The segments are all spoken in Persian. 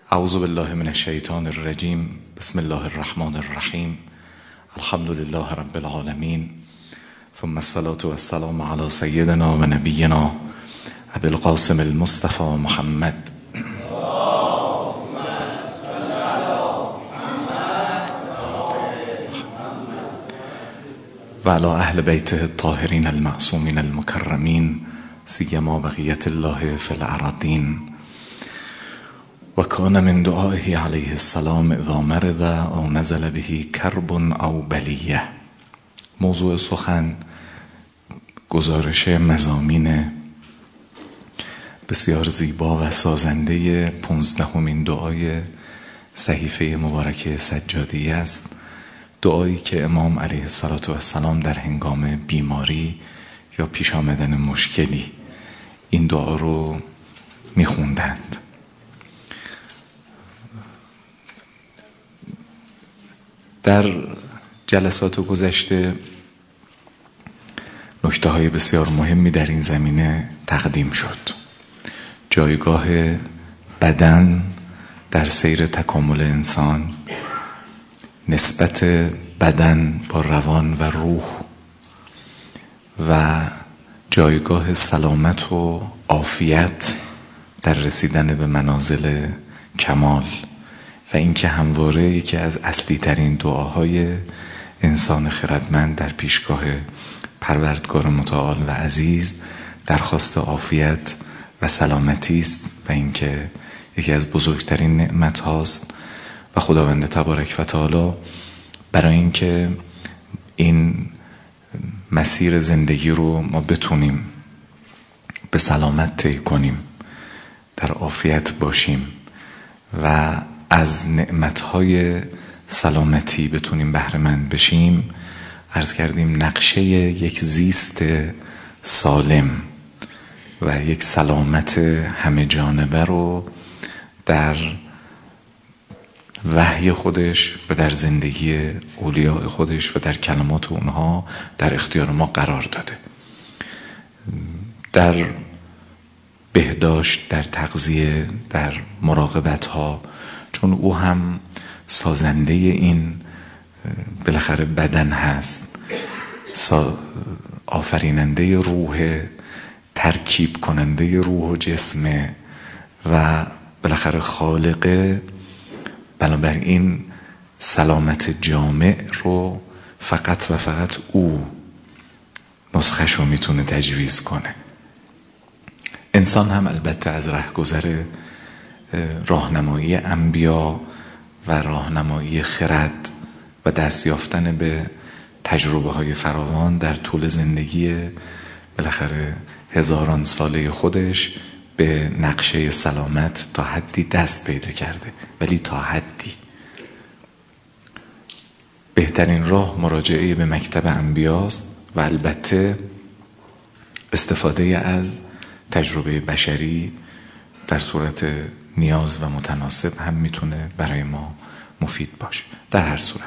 اعوذ بالله من الشیطان الرجیم. بسم الله الرحمن الرحیم. الحمد لله رب العالمین، ثم الصلاة والسلام علی سیدنا و نبینا ابی القاسم المصطفى محمد و علی اهل بیته الطاهرین المعصومین المکرمین، سیما بقیت الله فی الارضین. و کان من دعائه علیه السلام اذا مرض او نزل به کرب او بلیه. موضوع سخن گزارش مضامین بسیار زیبا و سازنده 15مین دعای صحیفه مبارکه سجادیه است. دعایی که امام علیه السلام در هنگام بیماری یا پیش آمدن مشکلی این دعا رو میخوندند. در جلسات گذشته نکته‌های بسیار مهمی در این زمینه تقدیم شد. جایگاه بدن در سیر تکامل انسان، نسبت بدن با روان و روح و جایگاه سلامت و عافیت در رسیدن به منازل کمال و اینکه همواره یکی از اصلی ترین دعاهای انسان خردمند در پیشگاه پروردگار متعال و عزیز درخواست عافیت و سلامتی است و اینکه یکی از بزرگترین نعمت هاست و خداوند تبارک و تعالی برای اینکه این مسیر زندگی رو ما بتونیم به سلامت طی کنیم، در عافیت باشیم و از نعمتهای سلامتی بتونیم بهره مند بشیم، عرض کردیم نقشه یک زیست سالم و یک سلامت همه جانبه رو در وحی خودش و در زندگی اولیاء خودش و در کلمات اونها در اختیار ما قرار داده. در بهداشت، در تغذیه، در مراقبت ها، چون او هم سازنده این بالاخره بدن هست، آفریننده روح، ترکیب کننده روح و جسمه و بالاخره خالقه. بنابراین سلامت جامع رو فقط و فقط او نسخش رو میتونه تجویز کنه. انسان هم البته از رهگذر راهنمایی انبیا و راهنمایی خرد و دست یافتن به تجربه های فراوان در طول زندگی بالاخره هزاران ساله خودش به نقشه سلامت تا حدی دست پیدا کرده، ولی تا حدی. بهترین راه مراجعه به مکتب انبیاست و البته استفاده از تجربه بشری در صورت نیاز و متناسب هم میتونه برای ما مفید باشه. در هر صورت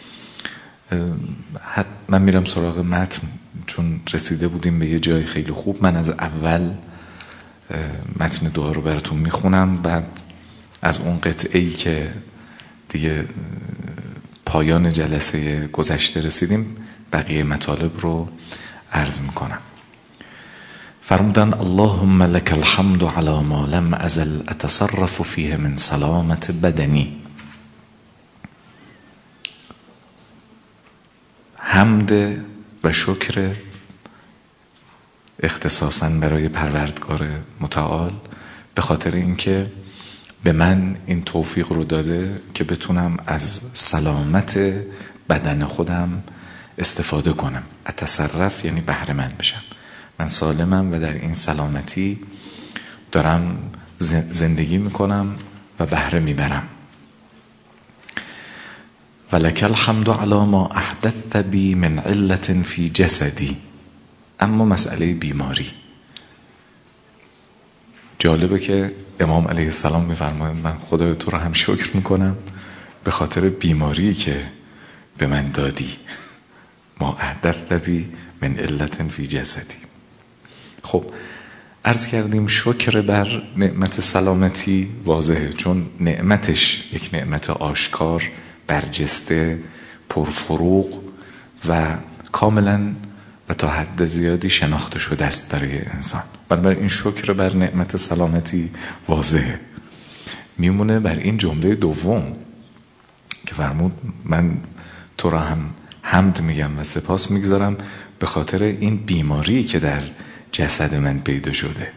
من میرم سراغ متن، چون رسیده بودیم به یه جای خیلی خوب. من از اول متن دعا رو براتون میخونم، بعد از اون قطعه‌ای که دیگه پایان جلسه گذشته رسیدیم بقیه مطالب رو عرض میکنم. فرمودن اللهم لك الحمد على ما لم ازل اتصرف فيه من سلامت بدنی. حمد و شکر اختصاصاً برای پروردگار متعال به خاطر اینکه به من این توفیق رو داده که بتونم از سلامت بدن خودم استفاده کنم. اتصرف یعنی بهره مند بشم. من سالمم و در این سلامتی دارم زندگی میکنم و بهره میبرم. ولک الحمد علی ما احدثت بی من علت فی جسدی. اما مسئله بیماری جالبه که امام علیه السلام میفرمایند من خدای تو رو هم شکر میکنم به خاطر بیماری که به من دادی. ما احدثت بی من علت فی جسدی. خب عرض کردیم شکر بر نعمت سلامتی واضحه، چون نعمتش یک نعمت آشکار، برجسته، پرفروغ و کاملا و تا حد زیادی شناخته شده است برای انسان. بنابراین این شکر بر نعمت سلامتی واضحه. میمونه بر این جمله دوم که فرمود من تو را هم حمد میگم و سپاس میگذارم به خاطر این بیماری که در جسد من پیدا شده.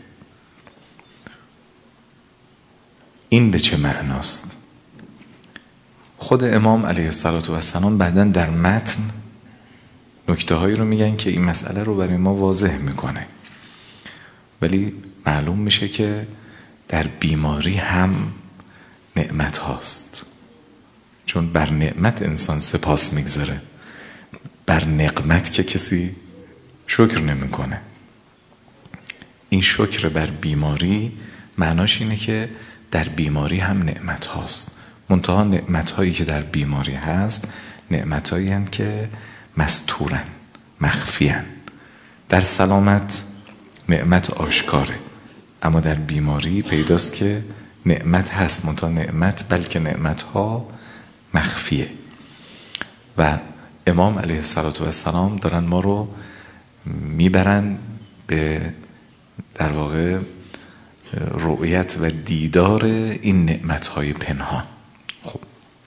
این به چه معناست؟ خود امام علیه السلام بعداً در متن نکته هایی رو میگن که این مسئله رو برای ما واضح میکنه، ولی معلوم میشه که در بیماری هم نعمت هاست، چون بر نعمت انسان سپاس میگذاره، بر نقمت که کسی شکر نمیکنه. این شکر بر بیماری معناش اینه که در بیماری هم نعمت هاست، منتها نعمت هایی که در بیماری هست نعمت هایی هست که مستورن، مخفیان. در سلامت نعمت آشکاره، اما در بیماری پیداست که نعمت هست، منتها نعمت بلکه نعمت ها مخفیه. و امام علیه السلام دارن ما رو میبرن به در واقع رؤیت و دیدار این نعمت‌های پنهان. خب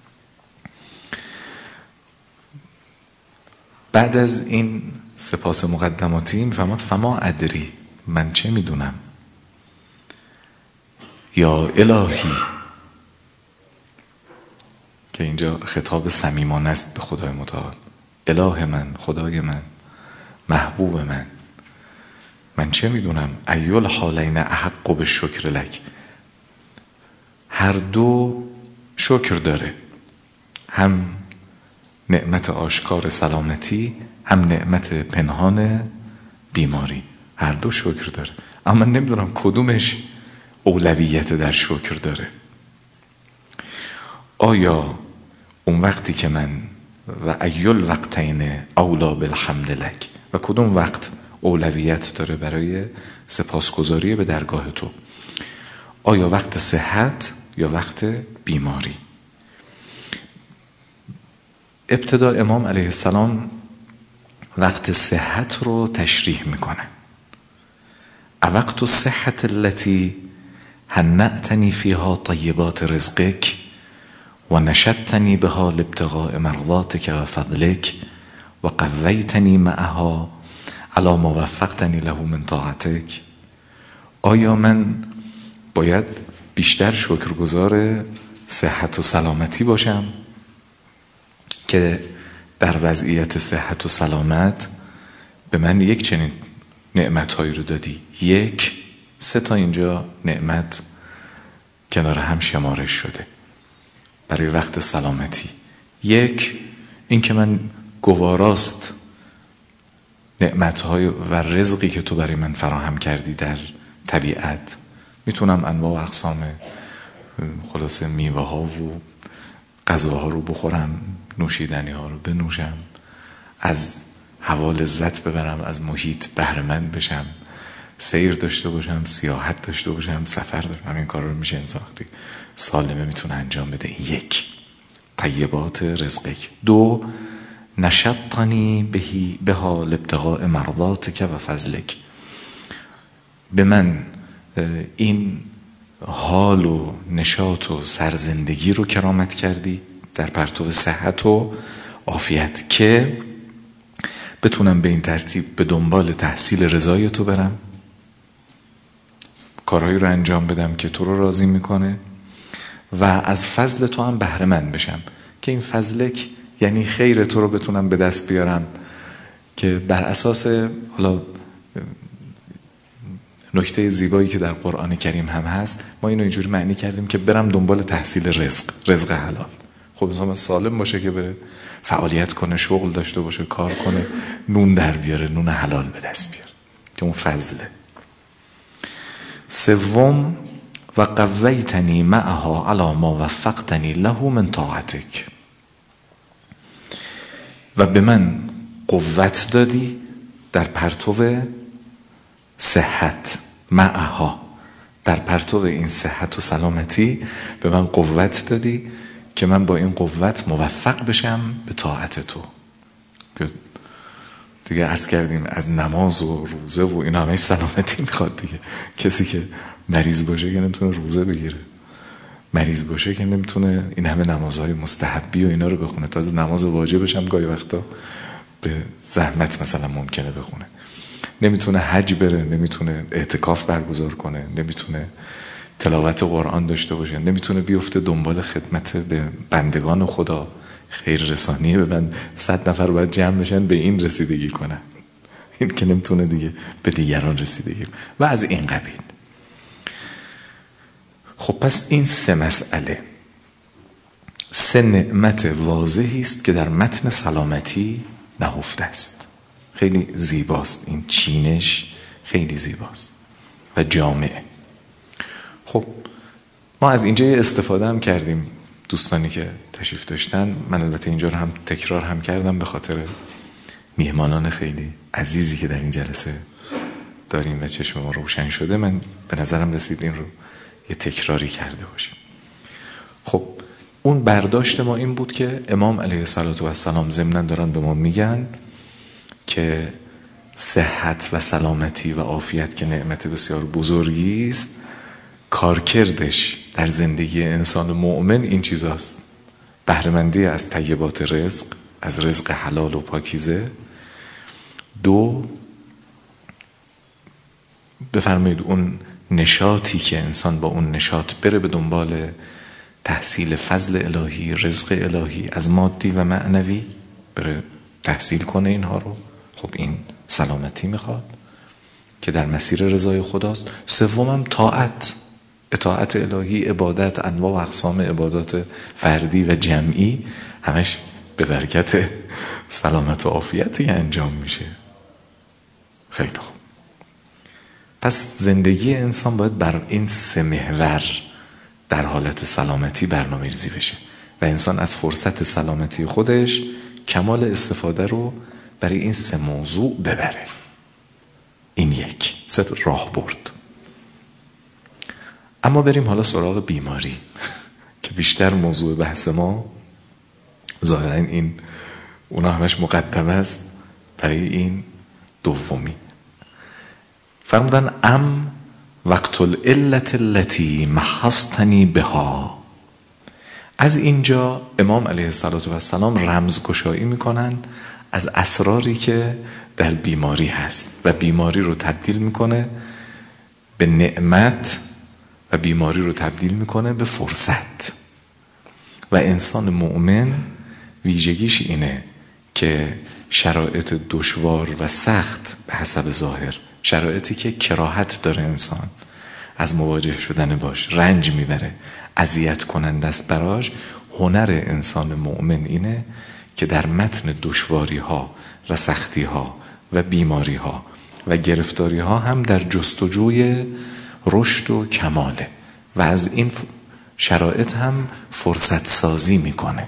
بعد از این سپاس مقدماتی میفرماد فما ادری، من چه میدونم، یا الهی، که اینجا خطاب صمیمانه است به خدای متعال. اله من، خدای من، محبوب من چه میدونم، ایول حالین احق بالشکر لک، هر دو شکر داره، هم نعمت آشکار سلامتی، هم نعمت پنهان بیماری، هر دو شکر داره، اما نمیدونم کدومش اولویت در شکر داره. آیا اون وقتی که من و ایول وقتین اولا بالحمد لک، و کدوم وقت اولویت داره برای سپاسگزاری به درگاه تو، آیا وقت صحت یا وقت بیماری؟ ابتدا امام علیه السلام وقت صحت رو تشریح میکنه. وقت الصحت التي هنأتنی فيها طیبات رزقک و نشدتنی بها لابتغاء مرضاتک و فضلک و قویتنی معها علی ما وفقتنی له من طاعتک. آیا من باید بیشتر شکرگزار صحت و سلامتی باشم که در وضعیت صحت و سلامت به من یک چنین نعمتهایی رو دادی؟ یک، 3 تا اینجا نعمت کنار هم شمارش شده برای وقت سلامتی. یک، این که من گواراست نعمتهای و رزقی که تو برای من فراهم کردی در طبیعت، میتونم انواع و اقسام خلاصه میوه ها و غذاها رو بخورم، نوشیدنی ها رو بنوشم، از هوا لذت ببرم، از محیط بهره مند بشم، سیر داشته باشم، سیاحت داشته باشم، سفر داشته. همین کار رو میشه انسان وقتی سالمه میتونه انجام بده. این یک، طیبات رزقک. 2، نشطنی بها لابتغاء مرضاتک و فضلک، به من این حال و نشاط و سرزندگی رو کرامت کردی در پرتو صحت و عافیت که بتونم به این ترتیب به دنبال تحصیل رضای تو برم، کارهایی رو انجام بدم که تو رو راضی میکنه و از فضل تو هم بهره مند بشم، که این فضلک یعنی خیر تو رو بتونم به دست بیارم، که بر اساس حالا نکته زیبایی که در قرآن کریم هم هست، ما اینو اینجوری معنی کردیم که برم دنبال تحصیل رزق حلال. خب انسان سالم باشه که بره فعالیت کنه، شغل داشته باشه، کار کنه، نون در بیاره، نون حلال به دست بیاره، که اون فضله. 3، و قویتنی معها علی ما وفقتنی له من طاعتک، و به من قوت دادی در پرتو صحت، معها، در پرتو این صحت و سلامتی به من قوت دادی که من با این قوت موفق بشم به طاعت تو. دیگه عرض کردیم از نماز و روزه و اینا همه سلامتی میخواد دیگه. کسی که مریض باشه که نمیتونه روزه بگیره، مریض باشه که نمیتونه این همه نمازهای مستحبی و اینا رو بخونه، تا از نماز واجبش هم گاهی وقتا به زحمت مثلا ممکنه بخونه، نمیتونه حج بره، نمیتونه اعتکاف برگزار کنه، نمیتونه تلاوت قرآن داشته باشه، نمیتونه بیفته دنبال خدمت به بندگان خدا، خیر رسانی به 100 نفر باید جمع بشن به این رسیدگی کنن، این که نمیتونه دیگه به دیگران رسیدگی و از این قبیل. خب پس این 3 مسئله، 3 نعمت واضحی است که در متن سلامتی نهفته است. خیلی زیباست این چینش، خیلی زیباست و جامعه. خب ما از اینجا استفاده هم کردیم، دوستانی که تشریف داشتن. من البته اینجا رو هم تکرار هم کردم به خاطر میهمانان خیلی عزیزی که در این جلسه داریم و چشم ما روشن شده. من به نظرم رسید این رو یه تکراری کرده باشیم. خب اون برداشت ما این بود که امام علیه السلام ضمناً دارن به ما میگن که صحت و سلامتی و عافیت که نعمت بسیار بزرگی است، کارکردش در زندگی انسان مؤمن این چیزاست: بهره‌مندی از طیبات رزق، از رزق حلال و پاکیزه. 2، بفرمایید اون نشاطی که انسان با اون نشاط بره به دنبال تحصیل فضل الهی، رزق الهی از مادی و معنوی، بره تحصیل کنه اینها رو. خب این سلامتی میخواد که در مسیر رضای خداست. 3 طاعت، اطاعت الهی، عبادت، انواع و اقسام عبادات فردی و جمعی، همش به برکت سلامت و عافیتی انجام میشه. خیلی خوب. پس زندگی انسان باید بر این 3 محور در حالت سلامتی برنامه‌ریزی بشه و انسان از فرصت سلامتی خودش کمال استفاده رو برای این 3 موضوع ببره. این 3 راه برد. اما بریم حالا سراغ بیماری که بیشتر موضوع بحث ما. ظاهرا این اونا همش مقدمه است برای این دومی. فرمودن وقت العلت التي محضتنی بها. از اینجا امام علیه السلام رمزگشایی میکنن از اسراری که در بیماری هست و بیماری رو تبدیل میکنه به نعمت و بیماری رو تبدیل میکنه به فرصت. و انسان مؤمن ویژگیش اینه که شرایط دشوار و سخت به حسب ظاهر، شرایطی که کراهت داره انسان از مواجه شدن باش، رنج میبره، اذیت کننده است براش، هنر انسان مؤمن اینه که در متن دشواری ها و سختی ها و بیماری ها و گرفتاری ها هم در جستجوی رشد و کماله و از این شرایط هم فرصت سازی میکنه.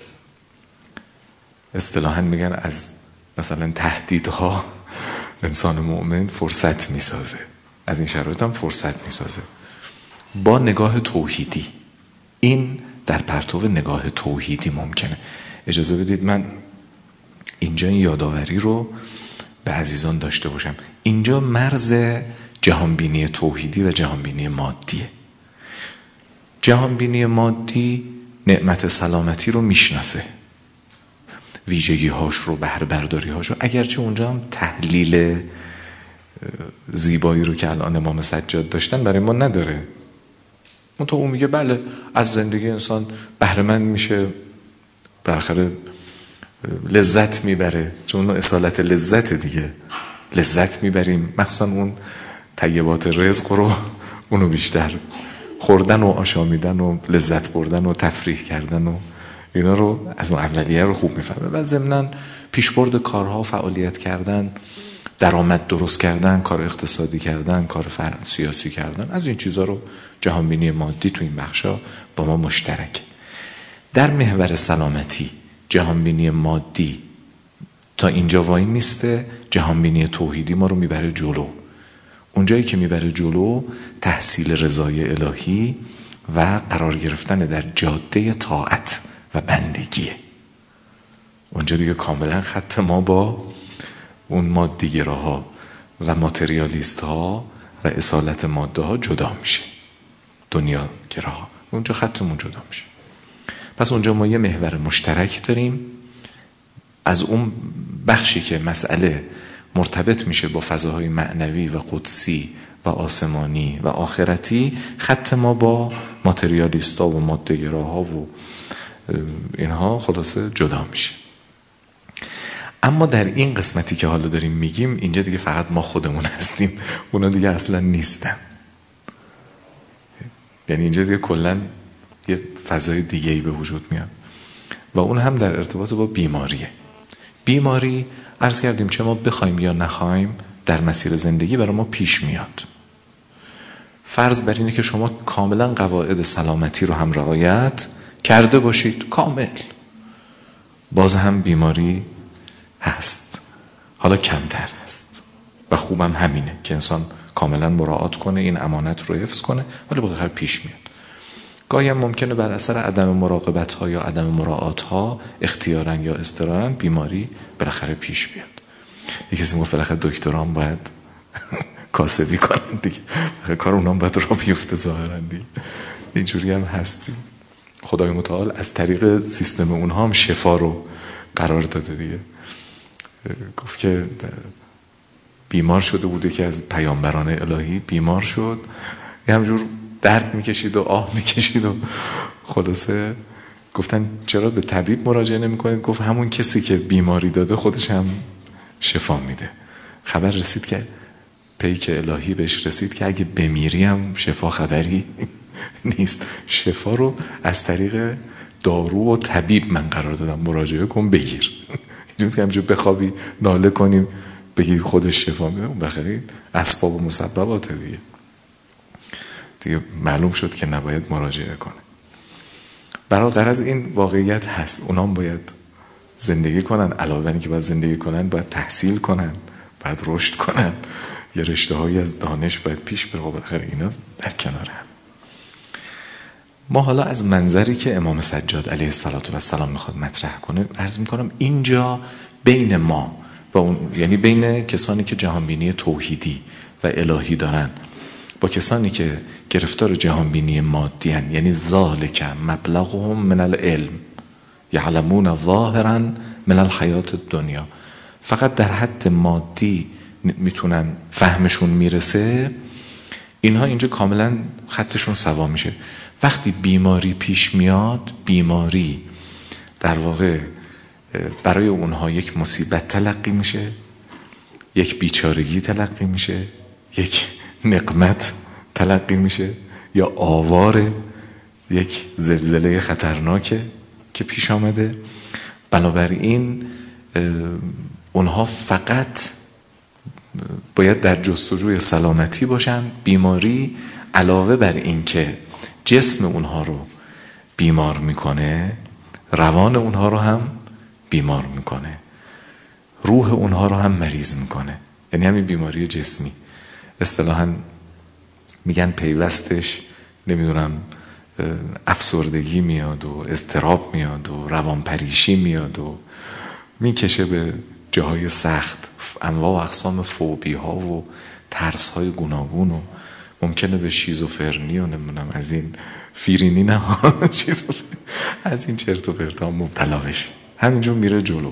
اصطلاحاً میگن از مثلا تهدیدها انسان مؤمن فرصت میسازه، از این شرایط هم فرصت میسازه با نگاه توحیدی. این در پرتو نگاه توحیدی ممکنه. اجازه بدید من اینجا این یادآوری رو به عزیزان داشته باشم. اینجا مرز جهانبینی توحیدی و جهانبینی مادیه. جهانبینی مادی نعمت سلامتی رو میشناسه، ویژگی هاش رو، بهره برداری هاش رو، اگرچه اونجا هم تحلیل زیبایی رو که الان امام سجاد داشتن برای ما نداره. منتها اون میگه بله از زندگی انسان بهره مند میشه، بالاخره لذت میبره، چون اون اصالت لذت دیگه، لذت میبریم، مخصوصا اون طیبات رزق رو، اونو بیشتر خوردن و آشامیدن و لذت بردن و تفریح کردن و اینا رو از اون اولیه رو خوب میفهمه و ضمناً پیشبرد کارها، فعالیت کردن، درآمد درست کردن، کار اقتصادی کردن، کار سیاسی کردن، از این چیزا رو جهانبینی مادی تو این بخشا با ما مشترک. در محور سلامتی جهانبینی مادی تا اینجا وای میسته، جهانبینی توحیدی ما رو میبره جلو. اونجایی که میبره جلو تحصیل رضای الهی و قرار گرفتن در جاده طاعت و بندگیه. اونجا دیگه کاملا خط ما با اون مادیگراها و ماتریالیست ها و اصالت ماده ها جدا میشه، دنیا گراها، اونجا خطمون جدا میشه. پس اونجا ما یه محور مشترک داریم. از اون بخشی که مسئله مرتبط میشه با فضاهای معنوی و قدسی و آسمانی و آخرتی، خط ما با ماتریالیستا و ماده‌گراها و اینها خلاصه جدا میشه. اما در این قسمتی که حالا داریم میگیم، اینجا دیگه فقط ما خودمون هستیم، اونا دیگه اصلا نیستن. یعنی اینجا دیگه کلا یه فضای دیگه‌ای به وجود میاد و اون هم در ارتباط با بیماریه. بیماری عرض کردیم چه ما بخوایم یا نخوایم در مسیر زندگی برای ما پیش میاد. فرض بر اینه که شما کاملا قواعد سلامتی رو هم رعایت کرده باشید، کامل، باز هم بیماری هست، حالا کمتر هست و خوبم همینه که انسان کاملا مراعات کنه، این امانت رو حفظ کنه، ولی بالاخره پیش میاد. گاهی هم ممکنه بر اثر عدم مراقبت ها یا عدم مراعات ها اختیاراً یا اضطراراً بیماری بالاخره پیش بیاد. یکی کسی میگه بالاخره دکتران باید کاسبی کنن دیگه، کار اونام باید راه بیفته ظاهراً دیگه. اینجوری هم هستی. خدای متعال از طریق سیستم اونها هم شفا رو قرار داده دیگه. گفت که بیمار شده بوده که از پیامبران الهی بیمار شد، یه همجور درد میکشید و آه میکشید و خلاصه گفتن چرا به طبیب مراجعه نمیکنید؟ گفت همون کسی که بیماری داده خودش هم شفا میده. خبر رسید که پیک الهی بهش رسید که اگه بمیری هم شفا خبری نیست، شفا رو از طریق دارو و طبیب من قرار دادم، مراجعه کن بگیر. اینجوری که همجور بخوابی ناله کنیم بگی خودش شفا میده، اون بخیری اسباب و مسببات دیگه معلوم شد که نباید مراجعه کنه. برای غرض این واقعیت هست، اونام باید زندگی کنن، علاوه بر اینکه باید زندگی کنن باید تحصیل کنن، باید رشد کنن، یه رشته هایی از دانش باید پیش بره، بالاخره اینا در کنار هم. ما حالا از منظری که امام سجاد علیه السلام میخواد مطرح کنه عرض میکنم اینجا بین ما و اون، یعنی بین کسانی که جهانبینی توحیدی و الهی دارن با کسانی که گرفتار جهانبینی مادی هن، یعنی ذالک مبلغهم من العلم یعلمون ظاهرا من الحیات الدنیا، فقط در حد مادی میتونن فهمشون میرسه، اینها اینجا کاملا خطشون سوا میشه. وقتی بیماری پیش میاد، بیماری در واقع برای اونها یک مصیبت تلقی میشه، یک بیچارگی تلقی میشه، یک نقمت تلقی میشه، یا آوار یک زلزله خطرناکه که پیش آمده. بنابراین اونها فقط باید در جستجوی سلامتی باشن. بیماری علاوه بر این که جسم اونها رو بیمار میکنه، روان اونها رو هم بیمار میکنه، روح اونها رو هم مریض میکنه. یعنی همین بیماری جسمی اصطلاحاً میگن پیوستش نمیدونم افسردگی میاد و اضطراب میاد و روانپریشی میاد و میکشه به جاهای سخت، انواع و اقسام فوبی ها و ترس های گوناگون و ممکنه به شیزوفرنی و نمیدونم از این فیرینی نه از این چرت و پرت ها مبتلا بشه. همینجور میره جلو،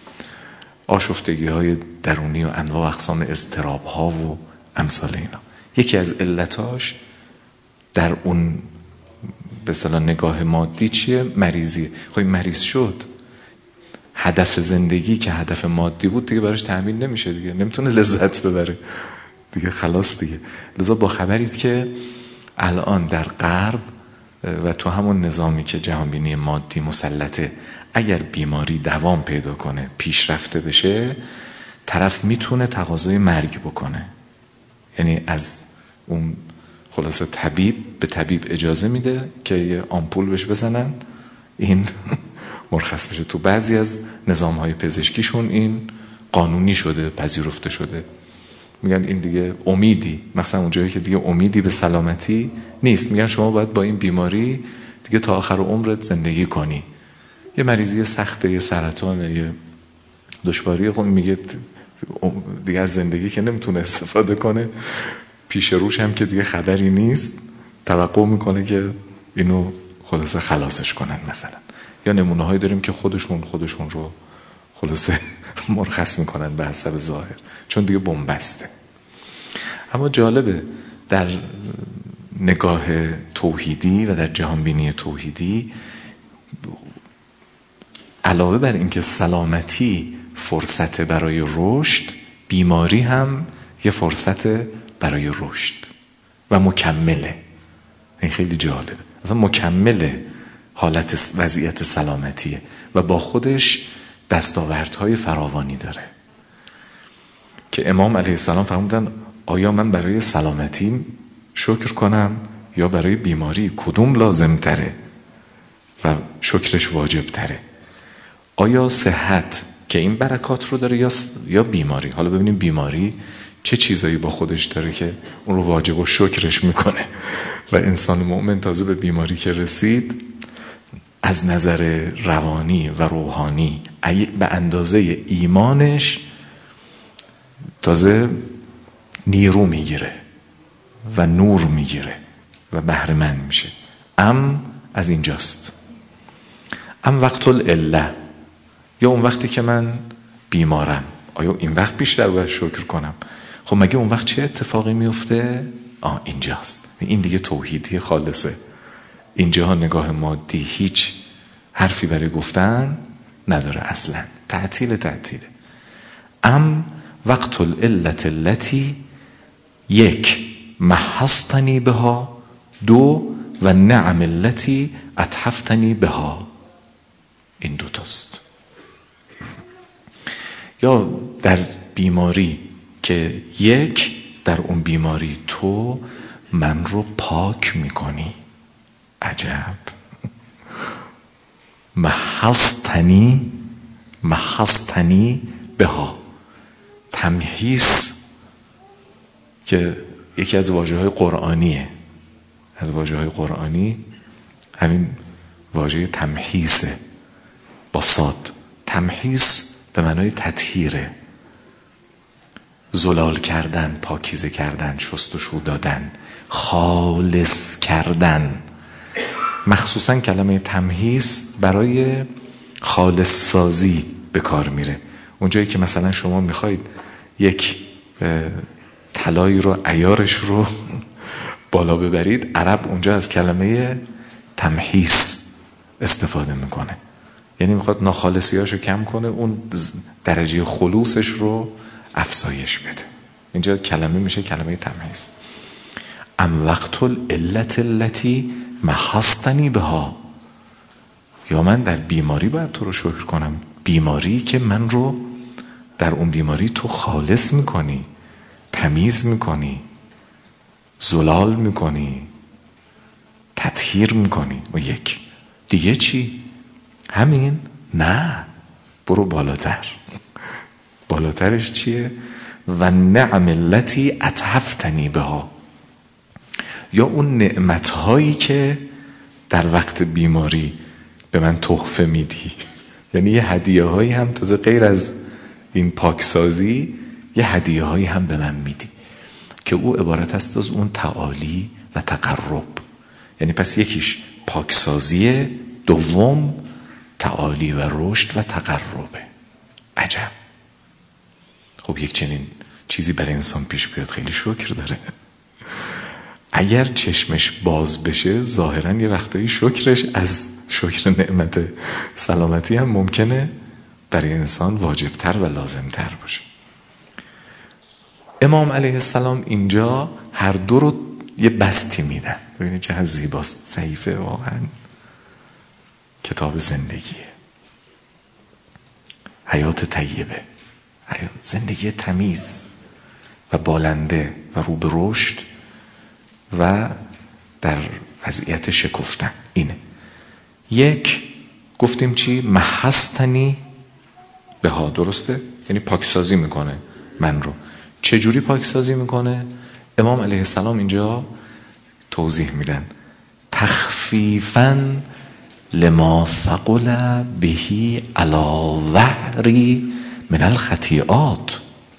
آشفتگی های درونی و انواع و اقسام اضطراب ها و امثال اینا. یکی از علتاش در اون به اصطلاح نگاه مادی چیه؟ مریضی. خب مریض شد، هدف زندگی که هدف مادی بود دیگه براش تأمین نمیشه دیگه، نمیتونه لذت ببره دیگه، خلاص دیگه. لذا با خبرید که الان در غرب و تو همون نظامی که جهانبینی مادی مسلطه، اگر بیماری دوام پیدا کنه، پیشرفته بشه، طرف میتونه تقاضای مرگ بکنه. یعنی از اون خلاصه طبیب به طبیب اجازه میده که یه آمپول بهش بزنن این مرخص بشه. تو بعضی از نظام‌های پزشکیشون این قانونی شده، پذیرفته شده. میگن این دیگه امیدی، مثلا اونجایی که دیگه امیدی به سلامتی نیست، میگن شما باید با این بیماری دیگه تا آخر عمرت زندگی کنی. یه مریضی سخته، یه سرطان، یه دشواری، خب میگه دیگه از زندگی که نمیتونه استفاده کنه، پیش روش هم که دیگه خبری نیست، توقع میکنه که اینو خلاصه خلاصش کنن مثلا. یا نمونه هایی داریم که خودشون رو خلاصه مرخص میکنن به حسب ظاهر، چون دیگه بنبسته. اما جالبه در نگاه توحیدی و در جهانبینی توحیدی، علاوه بر اینکه سلامتی فرصت برای رشد، بیماری هم یه فرصت برای رشد و مکمله. این خیلی جالبه، اصلا مکمله حالت وضعیت سلامتیه و با خودش دستاوردهای فراوانی داره که امام علیه السلام فرمودن آیا من برای سلامتی شکر کنم یا برای بیماری؟ کدوم لازم تره و شکرش واجب تره؟ آیا صحت که این برکات رو داره یا بیماری؟ حالا ببینیم بیماری چه چیزایی با خودش داره که اون رو واجب و شکرش میکنه. و انسان مؤمن تازه به بیماری که رسید، از نظر روانی و روحانی به اندازه ایمانش تازه نیرو میگیره و نور میگیره و بهره‌مند میشه. از اینجاست. وقت العله، یا اون وقتی که من بیمارم، آیا این وقت بیشتر باید شکر کنم؟ خب مگه اون وقت چه اتفاقی میفته؟ اینجاست. این دیگه توحیدی خالصه. اینجا نگاه مادی هیچ حرفی برای گفتن نداره اصلا. تعطیله. وقت العلت التي یک محصتنی بها، دو و نعم التي اتحفتنی بها. این دوتاست. یا در بیماری که یک، در اون بیماری تو من رو پاک میکنی. عجب. محصتنی بها. تمحیص که یکی از واژه‌های قرآنیه، از واژه‌های قرآنی همین واژه تمحیصه با صاد. تمحیص به معنای تطهیره، زلال کردن، پاکیزه کردن، شستشو دادن، خالص کردن. مخصوصا کلمه تمحیص برای خالص سازی به کار میره. اونجایی که مثلا شما میخواید یک طلایی رو، عیارش رو بالا ببرید، عرب اونجا از کلمه تمحیص استفاده میکنه. یعنی میخواد ناخالصیاشو کم کنه، اون درجه خلوصش رو افزایش بده. اینجا کلمه میشه کلمه تمحیص. وقت العلت التي محصتنی بها. یا من در بیماری باید تو رو شکر کنم، بیماری که من رو در اون بیماری تو خالص میکنی، تمیز میکنی، زلال میکنی، تطهیر میکنی. و یک دیگه چی؟ همین؟ نه، برو بالاتر. بالاترش چیه؟ و نعم التي اتحفتنی بها. یا اون نعمتهایی که در وقت بیماری به من تحفه میدی. یعنی یه هدیه هایی هم تازه غیر از این پاکسازی، یه هدیه هایی هم به من میدی که او عبارت است از اون تعالی و تقرب. یعنی پس یکیش پاکسازیه، دوم تعالی و رشد و تقربه. عجب. خب یک چنین چیزی برای انسان پیش بیاد خیلی شکر داره. اگر چشمش باز بشه ظاهرا یه وقتایی شکرش از شکر نعمت سلامتی هم ممکنه برای انسان واجبتر و لازمتر باشه. امام علیه السلام اینجا هر دو رو یه بستی میدن. ببینید چه زیباست. صحیفه واقعا کتاب زندگیه، حیات طیبه، زندگی تمیز و بالنده و رو به رشد و در وضعیت شکفتن. اینه. یک گفتیم چی؟ محصتنی بها. درسته؟ یعنی پاکسازی میکنه من رو. چجوری پاکسازی میکنه؟ امام علیه السلام اینجا توضیح میدن تخفیفاً لما ثقل بهی علی ظهری من الخطیئات.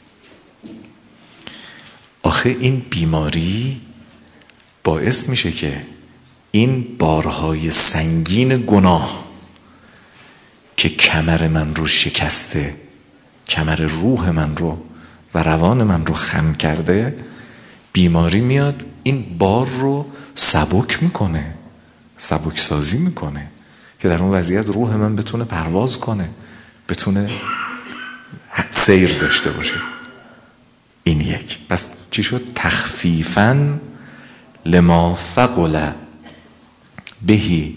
آخه این بیماری باعث میشه که این بارهای سنگین گناه که کمر من رو شکسته، کمر روح من رو و روان من رو خم کرده، بیماری میاد این بار رو سبک میکنه، سبک سازی میکنه که در اون وضعیت روح من بتونه پرواز کنه، بتونه سیر داشته باشه. این یک. پس چی شد؟ تخفیفاً لما ثقل بهی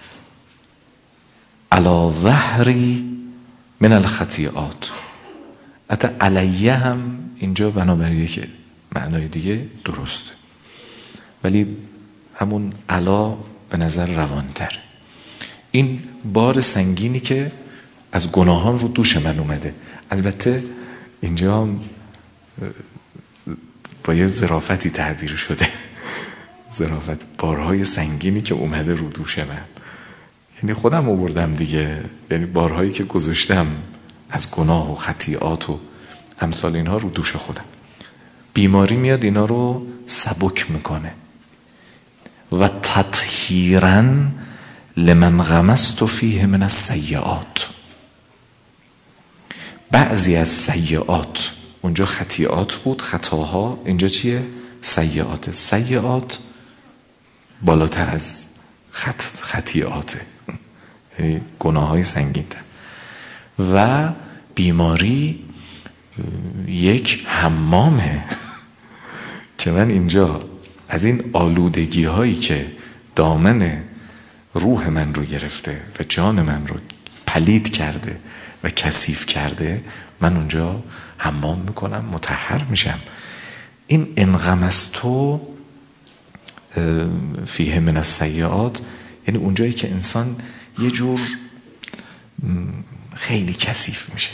علی ظهری من الخطیئات. حتی علیه هم اینجا بنابراین که معنای دیگه درسته، ولی همون علا به نظر روانتر. این بار سنگینی که از گناهان رو دوش من اومده. البته اینجا با یه ظرافتی تعبیر شده، ظرافت، بارهای سنگینی که اومده رو دوش من، یعنی خودم آوردم دیگه، یعنی بارهایی که گذاشتم از گناه و خطیئات و امثال اینها رو دوش خودم. بیماری میاد اینا رو سبک میکنه. و تطهیراً لمن غمست فیه من السیئات. بعضی از سیئات، اونجا خطیئات بود، خطاها، اینجا چیه؟ سیئات. سیئات بالاتر از خطیئاته، گناه های سنگین تر. و بیماری یک حمامه که من اینجا از این آلودگی هایی که دامن روح من رو گرفته و جان من رو پلید کرده و کثیف کرده، من اونجا حمام میکنم، مطهر میشم. این انغمستو فیه من السیئات یعنی اونجایی که انسان یه جور خیلی کثیف میشه،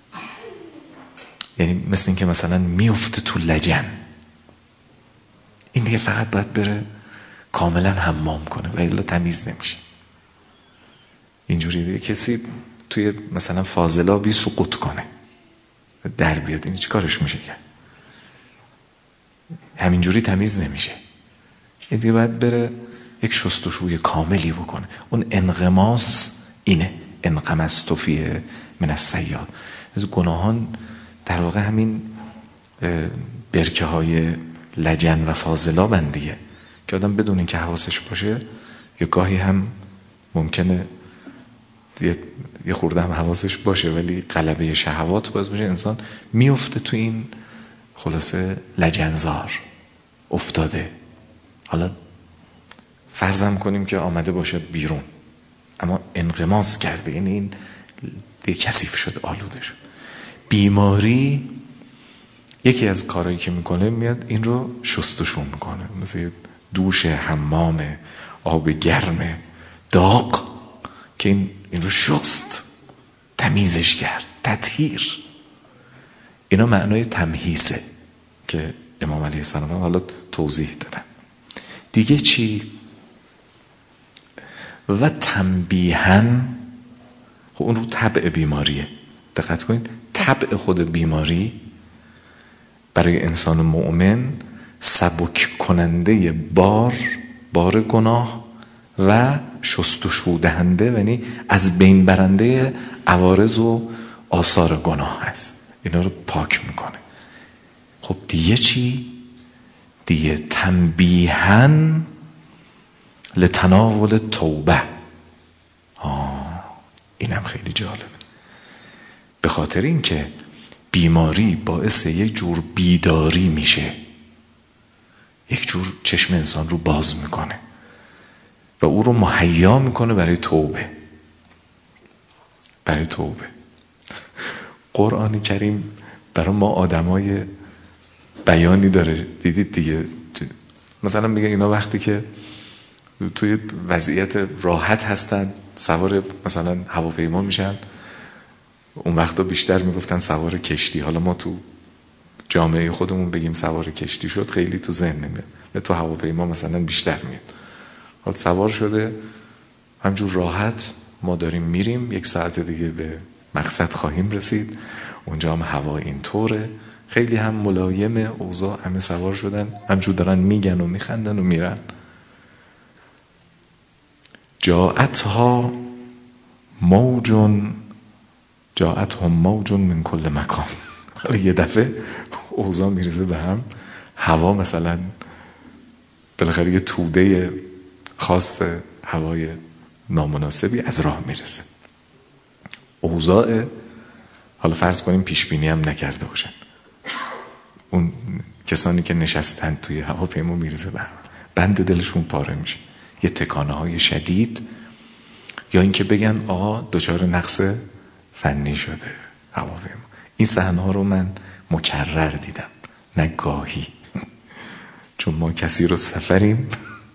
یعنی مثل این که مثلا میفته تو لجن، این دیگه فقط باید بره کاملا حمام کنه و الا تمیز نمیشه. اینجوری دیگه کسی توی مثلا فاضلابی سقوط کنه در بیاد، این چی کارش میشه کرد؟ همینجوری تمیز نمیشه، این دیگه باید بره یک شستشوی کاملی بکنه. اون انغماس اینه، انغمست فیه من السیئات. از گناهان در واقع همین برکه های لجن و فاضلاب دیگه که آدم بدون این که حواسش باشه یا گاهی هم ممکنه یه خورده هم حواسش باشه ولی غلبه شهوات باز میشه، انسان میفته تو این خلاصه لجنزار افتاده. حالا فرضم کنیم که آمده باشه بیرون اما انغماس کرده، یعنی این دیگه کثیف شد، آلوده شد. بیماری یکی از کارهایی که میکنه میاد این رو شستشو میکنه، مثل دوش حمام آب گرم داغ که این رو شست، تمیزش کرد، تطهیر. اینا معنای تمهیزه که امام علیه السلام حالا توضیح دادن. دیگه چی؟ و تنبیهاً، خب اون رو طبع بیماریه، دقت کنید، طبع خود بیماری برای انسان مؤمن سبک کننده بار گناه و شستشو دهنده، یعنی از بین برنده عوارض و آثار گناه هست، اینا رو پاک میکنه. خب دیگه چی؟ دیگه تنبیهاً لتناول توبه. اینم خیلی جالبه، به خاطر اینکه بیماری باعث یک جور بیداری میشه، یک جور چشم انسان رو باز میکنه و او رو مهیا میکنه برای توبه. برای توبه قرآن کریم برای ما آدمای بیانی داره، دیدید دیگه، مثلا میگه اینا وقتی که توی وضعیت راحت هستن سوار مثلا هواپیما میشن، اون وقتا بیشتر میگفتن سوار کشتی، حالا ما تو جامعه خودمون بگیم سوار کشتی شد خیلی تو ذهن نمیاد، تو هواپیما مثلا بیشتر میاد. حالا سوار شده همجور راحت ما داریم میریم، 1 ساعت دیگه به مقصد خواهیم رسید، اونجا هم هوا اینطوره، خیلی هم ملایم اوضاع، همه سوار شدن همجور دارن میگن و میخندن و میرن. جاءتهم موج من کل مکان. حالا یه دفعه اوضاع میریزه به هم، هوا مثلا بالاخره یه توده خاص هوای نامناسبی از راه میرسه. اوضاع حالا فرض کنیم پیش بینی هم نکرده باشن، اون کسانی که نشستن توی هواپیما میریزه به هم، بند دلشون پاره میشه، یه تکانه های شدید، یا اینکه بگن آقا دچار نقص فنی شده هواپیما. این صحنه ها رو من مکرر دیدم، نه گاهی، چون ما کسی رو سفریم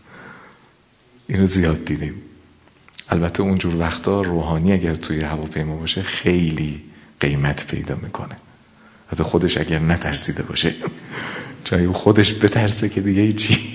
اینو زیاد دیدیم. البته اونجور وقتا روحانی اگر توی هواپیما باشه خیلی قیمت پیدا میکنه، حتی خودش اگر نترسیده باشه جایی خودش بترسه که دیگه هیچی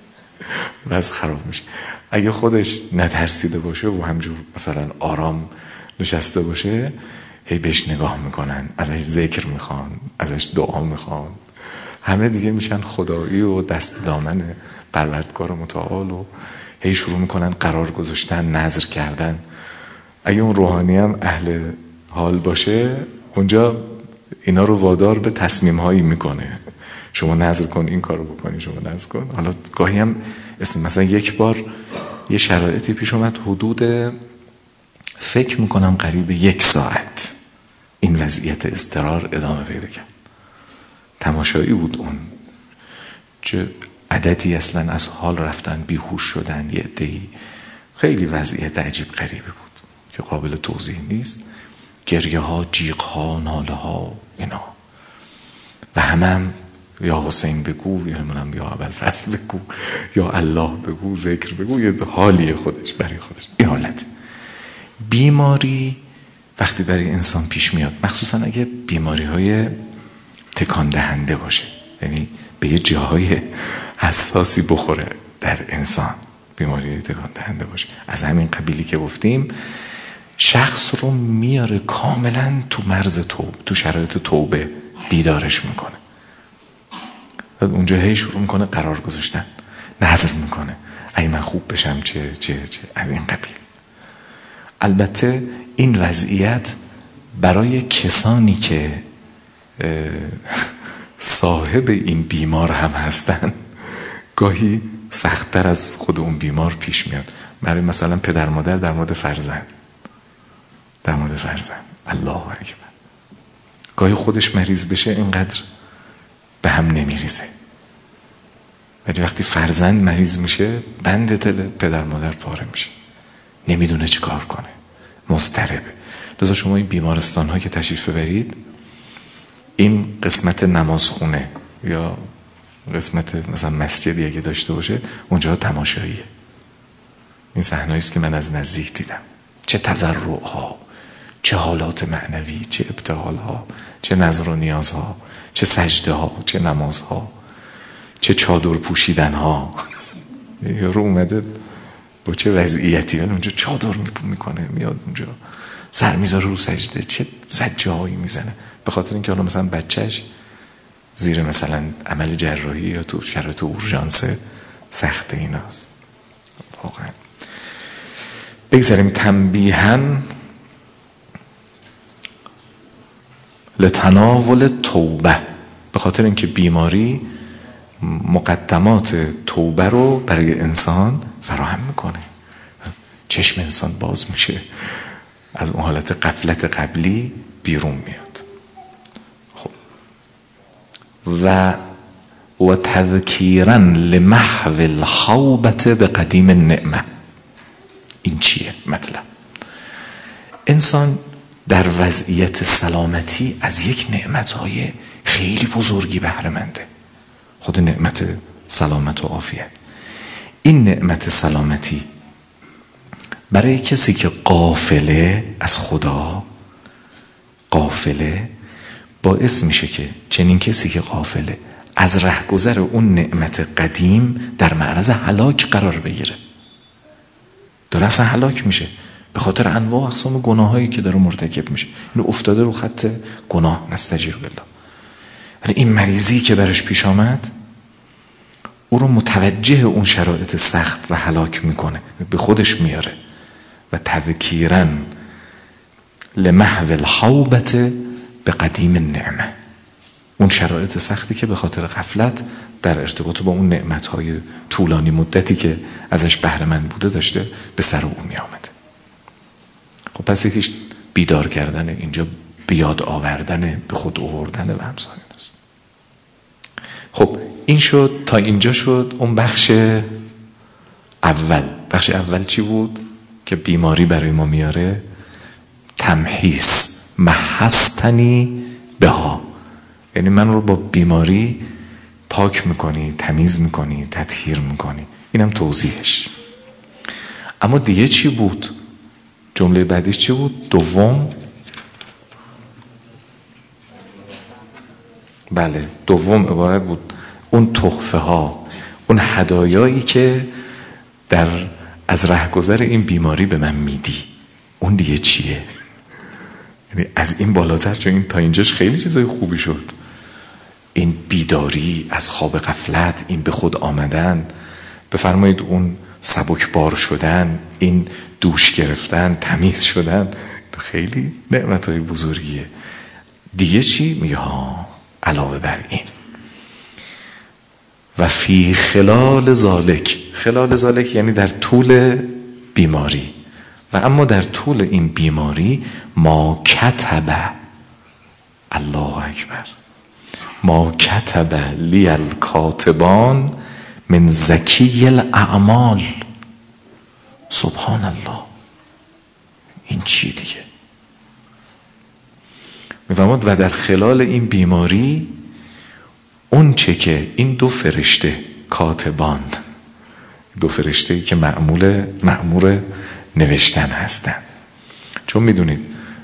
بس خراب میشه. اگه خودش نترسیده باشه و همجور مثلا آرام نشسته باشه، هی بهش نگاه میکنن، ازش ذکر میخوان، ازش دعا میخوان، همه دیگه میشن خدایی و دست به دامن پروردگار متعال و هی شروع میکنن قرار گذاشتن، نذر کردن. اگه اون روحانی هم اهل حال باشه، اونجا اینا رو وادار به تصمیم هایی میکنه، شما نذر کن این کارو بکنی، شما نذر کن. حالا گاهی هم مثلا یک بار یه شرایطی پیش اومد، حدود فکر میکنم قریب 1 ساعت این وضعیت اضطرار ادامه پیدا کرد. تماشایی بود اون، چه عددی اصلا از حال رفتن، بیهوش شدن، یه عده‌ای، خیلی وضعیت عجیب غریبی بود که قابل توضیح نیست. گریه ها، جیغ ها، ناله ها، اینا، و هم یا حسین بگو، یا ابوالفضل بگو، یا الله بگو، ذکر بگو، یه حالی خودش برای خودش. این حالت بیماری وقتی برای انسان پیش میاد، مخصوصا اگه بیماری های تکان دهنده باشه، یعنی به یه جاهای حساسی بخوره در انسان، بیماری تکان دهنده باشه، از همین قبیلی که گفتیم، شخص رو میاره کاملا تو مرز توبه، تو شرایط توبه بیدارش میکنه. اونجا هی شروع میکنه قرار گذاشتن، نظر میکنه اگه من خوب بشم چه از این قبیل. البته این وضعیت برای کسانی که صاحب این بیمار هم هستن گاهی سخت‌تر از خود اون بیمار پیش میاد. برای مثلا پدر مادر در مورد فرزند، الله اکبر، گاهی خودش مریض بشه اینقدر به هم نمیریزه، ولی وقتی فرزند مریض میشه بند دل پدر مادر پاره میشه، نمیدونه چی کار کنه، مضطربه. لذا شما این بیمارستان ها که تشریف ببرید، این قسمت نمازخونه یا قسمت مثلا مسجدی اگه داشته باشه، اونجا تماشاییه. این صحنه‌ای است که من از نزدیک دیدم، چه تضرع‌ها، چه حالات معنوی، چه ابتهال‌ها، چه نظر و نیازها، چه سجده‌ها، چه نمازها، چه چادر پوشیدن‌ها. یارو اومده با چه وضعیتی اونجا چادر میکنه، میاد اونجا سر میذاره رو سجده، چه سجده‌هایی میزنه، به خاطر اینکه حالا مثلا بچهش زیر مثلا عمل جراحی یا تو شرایط اورژانس سخت ایناست. واقعا بگذاریم. تنبیهاً لتناول توبه، به خاطر اینکه بیماری مقدمات توبه رو برای انسان فراهم میکنه، چشم انسان باز میشه، از اون حالت غفلت قبلی بیرون میاد. خب و تذکیرا لمحو الخوبة بقدیم النعمه. این چیه مطلب؟ انسان در وضعیت سلامتی از یک نعمتهای خیلی بزرگی بهره منده، خود نعمت سلامت و عافیت. این نعمت سلامتی برای کسی که غافله از خدا، غافله، باعث میشه که چنین کسی که غافله از رهگذر اون نعمت قدیم در معرض هلاک قرار بگیره. داره اصلا هلاک میشه به خاطر انواع و اقسام گناهایی که داره مرتکب میشه. اینو افتاده رو خط گناه، نستجیر بالله. ولی این مریضی که برش پیش آمد او رو متوجه اون شرایط سخت و هلاک میکنه، به خودش میاره و تذکیراً لمحو الحوبة به قدیم النعمه، اون شرایط سختی که به خاطر غفلت در ارتباط با اون نعمتهای طولانی مدتی که ازش بهره مند بوده داشته به سر او می آمده. خب پس یکیش بیدار کردن، اینجا بیاد آوردن، به خود آوردن و همسان است. خب این شد، تا اینجا شد اون بخش اول. بخش اول چی بود؟ که بیماری برای ما میاره تمحیص، محستنی بها، یعنی من رو با بیماری پاک میکنی، تمیز میکنی، تطهیر میکنی. اینم توضیحش. اما دیگه چی بود؟ جمله بعدیش چی بود؟ دوم، بله دوم عبارت بود اون تحفه ها، اون هدایایی که از رهگذر این بیماری به من میدی. اون دیگه چیه؟ یعنی از این بالاتر، چون این تا اینجاش خیلی چیزای خوبی شد، این بیداری از خواب غفلت، این به خود آمدن، بفرمایید اون سبکبار شدن، این دوش گرفتن، تمیز شدن، خیلی نعمتهای بزرگیه. دیگه چی؟ میگه ها علاوه بر این و فی خلال ذالک، خلال ذالک یعنی در طول بیماری، و اما در طول این بیماری ما کتب، الله اکبر، ما کتب لی الکاتبان من زکی الاعمال. سبحان الله، این چی دیگه؟ میفهمید؟ و در خلال این بیماری اون چه که این دو فرشته کاتبان، دو فرشته‌ای که مأمور نوشتن هستن، چون میدونید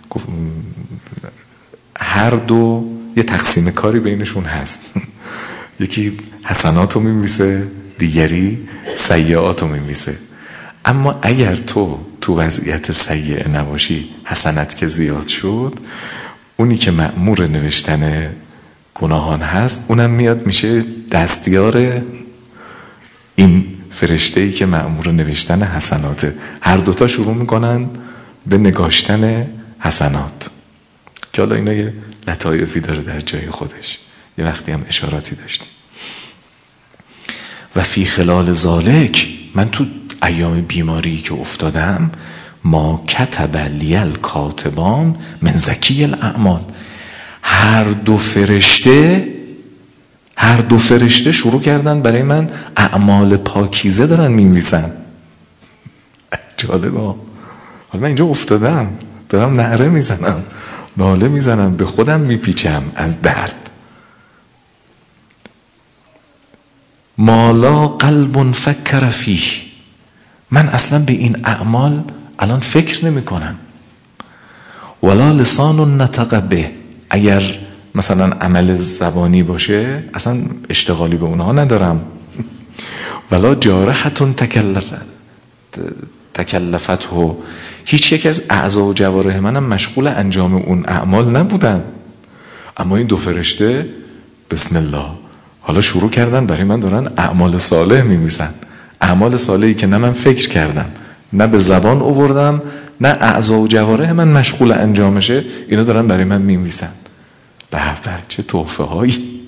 هر دو یه تقسیم کاری بینشون هست. یکی حسناتو می‌نویسه، دیگری سیئاتو می‌نویسه. اما اگر تو وضعیت سیئه نباشی، حسنت که زیاد شد، اونی که مأمور نوشتن گناهان هست اونم میاد میشه دستیار این فرشته‌ای که مأمور نوشتن حسناته. هر دوتا شروع میکنن به نگاشتن حسنات، که حالا اینا یه لطایفی داره در جای خودش، یه وقتی هم اشاراتی داشتیم. و فی خلال ذالک، من تو ایام بیماری که افتادم، ما کتب لی الکاتبان من زکی الاعمال، هر دو فرشته شروع کردن برای من اعمال پاکیزه دارن می‌نویسن. جالبه. حالا من اینجا افتادم، دارم نعره میزنم، ناله میزنم، به خودم میپیچم از درد. مالا قلب فکر فیه، من اصلا به این اعمال الان فکر نمی کنم. ولا لسان نطق به، اگر مثلا عمل زبانی باشه اصلا اشتغالی به اونها ندارم. ولا جارحتون تکلفته، هیچ یک از اعضا و جوارح منم مشغول انجام اون اعمال نبودن. اما این دو فرشته بسم الله حالا شروع کردن برای من دارن اعمال صالح می‌نویسن، اعمال صالحی که نه من فکر کردم، نه به زبان آوردم، نه اعضا و جوارح من مشغول انجامشه، اینا دارن برای من می‌نویسن. به چه تحفه هایی.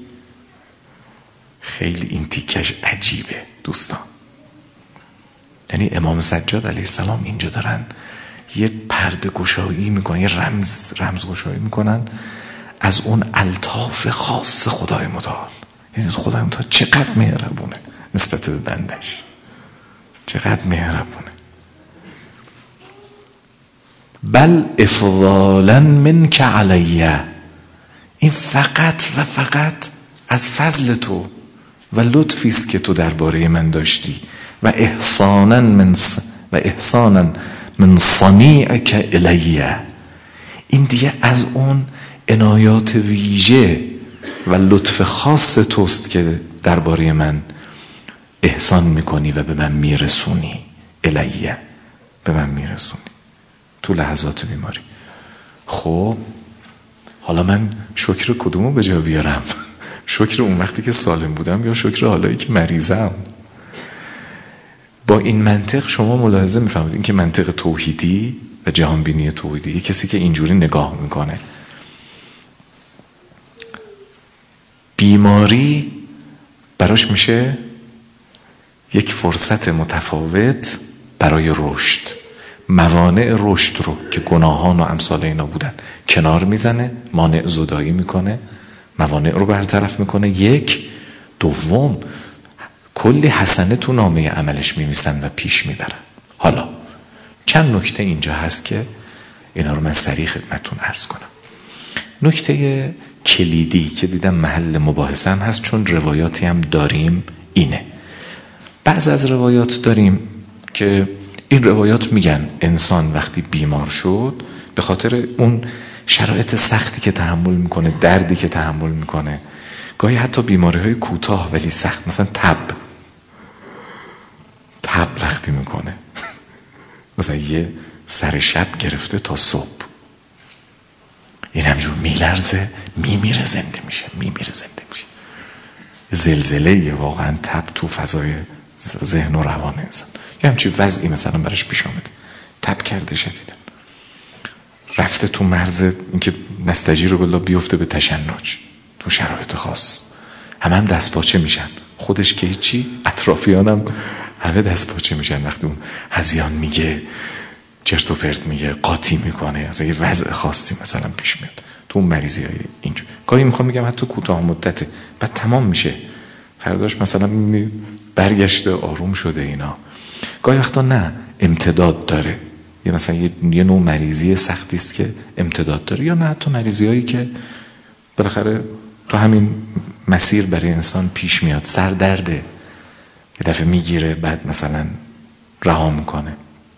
خیلی این تیکش عجیبه دوستان. یعنی امام سجاد علیه السلام اینجا دارن یه پرده گشایی میکنن، یه رمز گشایی میکنن از اون الطاف خاص خدای متعال. یعنی خدای متعال چقدر مهربونه نسبت به بندش، چقدر مهربونه. بل افضالا منک علیه، این فقط و فقط از فضل تو و لطفی است که تو درباره من داشتی، و احسانا من صنیعک الیه، این دیگه از اون عنایات ویژه و لطف خاص توست که درباره من احسان میکنی و به من میرسونی. الیه، به من میرسونی تو لحظات بیماری. خب حالا من شکر کدومو به جا بیارم؟ شکر اون وقتی که سالم بودم یا شکر حالایی که مریضم؟ با این منطق شما ملاحظه میفهمید این که منطق توحیدی و جهانبینی توحیدی، کسی که اینجوری نگاه میکنه بیماری براش میشه یک فرصت متفاوت برای رشد. موانع رشد رو که گناهان و امثال اینا بودن کنار میزنه، مانع زدایی میکنه، موانع رو برطرف میکنه. یک، دوم کلی حسنه تو نامه عملش میمیسن و پیش میبرن. حالا چند نکته اینجا هست که اینا رو من سریع خدمتتون عرض کنم. نکته کلیدی که دیدم محل مباحثه هم هست، چون روایاتی هم داریم، اینه. بعض از روایات داریم که این روایات میگن انسان وقتی بیمار شد به خاطر اون شرایط سختی که تحمل میکنه، دردی که تحمل میکنه، گاهی حتی بیماری های کوتاه ولی سخت، مثلا تب وقتی میکنه مثلا یه سر شب گرفته تا صبح، این همجور میلرزه، میمیره زنده میشه. زلزله واقعا تب تو فضای ذهن و روان انسان، یه همچین وضعی مثلا برش پیش آمده، تب کرده شدیدن، رفته تو مرز اینکه نستجیر رو بالله بیفته به تشنج تو شرایط خاص. هم دست پاچه میشن، خودش که هیچی، اطرافیانم همه دست پاچه میشن وقتی اون هذیان میگه، چرت و پرت میگه، قاطی میکنه، از یه وضع خاصی مثلا پیش میاد تو اون مریضی های اینجور. گاهی میخوام میگم حتی کوتاه مدته، بعد تمام میشه، فرداش مثلا برگشته آروم شده اینا. گاهی وقتا نه، امتداد داره، یا مثلا یه نوع مریضی سختی است که امتداد داره، یا نه حتی مریضی هایی که بالاخره تو همین مسیر برای انسان پیش میاد. سردرده یه دفعه میگیره بعد مثلا رها میکنه.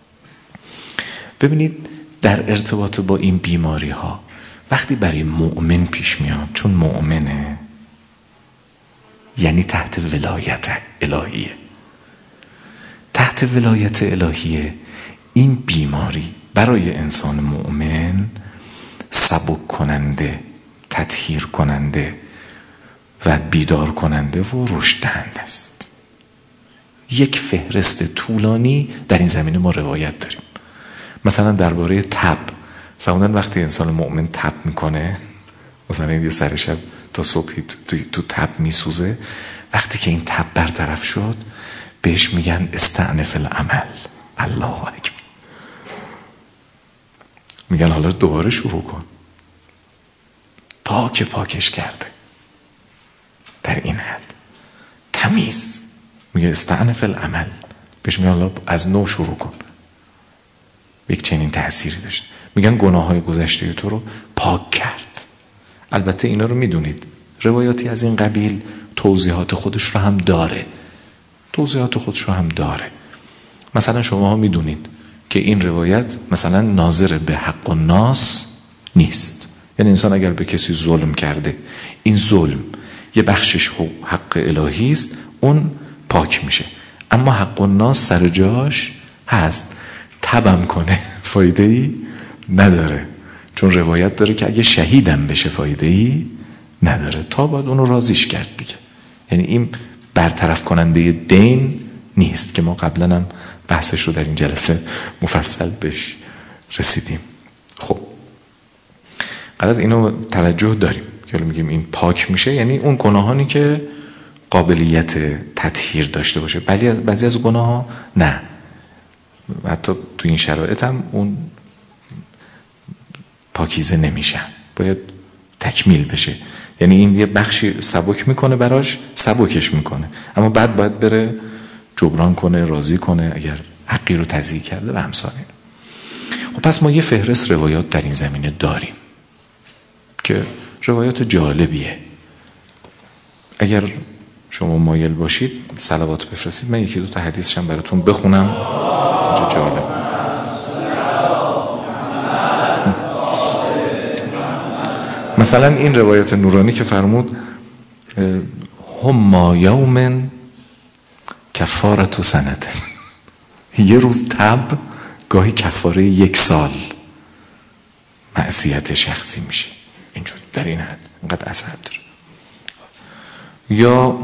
ببینید در ارتباط با این بیماری ها وقتی برای مؤمن پیش میاد، چون مؤمنه یعنی تحت ولایت الهیه، تحت ولایت الهیه، این بیماری برای انسان مؤمن سبک کننده، تطهیر کننده و بیدار کننده و رشد دهنده است. یک فهرست طولانی در این زمینه ما روایت داریم. مثلا درباره تب فرمودن وقتی انسان مؤمن تب میکنه، مثلا یه سر شب تا صبحی تو تب میسوزه، وقتی که این تب برطرف شد بهش میگن استعنف العمل. الله اکبر. میگن حالا دوباره شروع کن. پاکش کرده در این حد تمیز، میگه استعنف العمل، بهش میگن حالا از نو شروع کن. یک چنین تأثیری داشت. میگن گناههای گذشته تو رو پاک کرد. البته اینا رو میدونید روایاتی از این قبیل توضیحات خودش رو هم داره. مثلا شما ها میدونید که این روایت مثلا ناظر به حق الناس نیست، یعنی انسان اگر به کسی ظلم کرده، این ظلم یه بخشش حق الهی است، اون پاک میشه، اما حق الناس سر جاش هست. تبم کنه فایده ای نداره، چون روایت داره که اگه شهیدم بشه فایده ای نداره، تا باید اونو راضیش کرد دیگه. یعنی این برطرف کننده دین نیست که ما قبلا هم بحثش رو در این جلسه مفصل بهش رسیدیم. خب قرار اینو توجه داریم که میگیم این پاک میشه، یعنی اون گناهانی که قابلیت تطهیر داشته باشه. بعضی از گناه ها نه، حتی تو این شرایط هم اون پاکیزه نمیشن، باید تکمیل بشه. یعنی این یه بخشی سبک میکنه براش، سبکش میکنه، اما بعد باید بره جبران کنه، راضی کنه اگر حقی رو تضییع کرده و امثال این. خب پس ما یه فهرست روایات در این زمینه داریم که روایات جالبیه. اگر شما مایل باشید صلوات بفرستید، من یکی دو تا حدیثش هم براتون بخونم. اینجا جالب. مثلا این روایت نورانی که فرمود هم یوم کفارة سنه، یه روز تب گاهی کفاره 1 سال معصیت شخصی میشه. اینجور در این حد اینقدر اثر داره. یا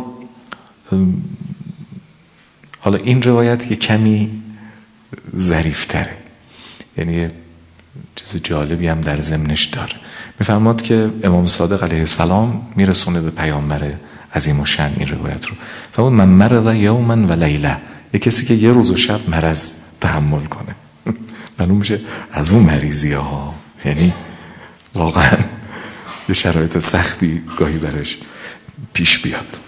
حالا این روایت یه کمی ظریف‌تره، یعنی یه چیز جالبی هم در ضمنش داره. میفرماد که امام صادق علیه السلام میرسونه به پیامبر عظیم الشأن این روایت رو. فرمود من مرض یوما و لیله، یه کسی که یه روز و شب مرض تحمل کنه معلوم میشه از اون مریضی ها، یعنی واقعا یه شرایط سختی گاهی برش پیش بیاد.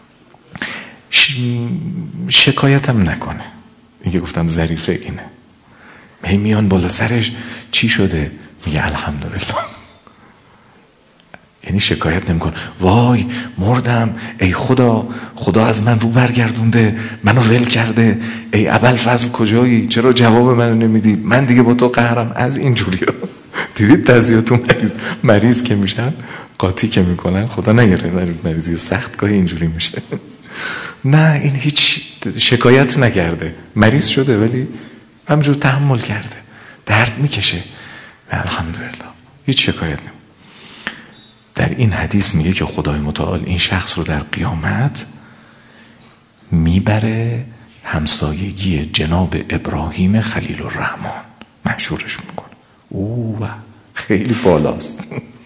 شکایت هم نکنه. این که گفتم ظریفه اینه، هی میان بالا سرش چی شده میگه الحمدلله، یعنی شکایت نمیکنه وای مردم، ای خدا از من رو برگردونده، منو ول کرده، ای ابوالفضل کجایی، چرا جواب منو نمیدی، من دیگه با تو قهرم. از این جوریا دیدید تعزیه‌تون مریض که میشن قاطی که میکنن، خدا نگره مریضی سخت گاهی اینجوری میشه. نه، این هیچ شکایت نکرده، مریض شده ولی همجور تحمل کرده، درد میکشه، الحمدلله، هیچ شکایت نمی. در این حدیث میگه که خدای متعال این شخص رو در قیامت میبره همسایگی جناب ابراهیم خلیل الرحمن، منشورش میکنه. اوه خیلی بالاست.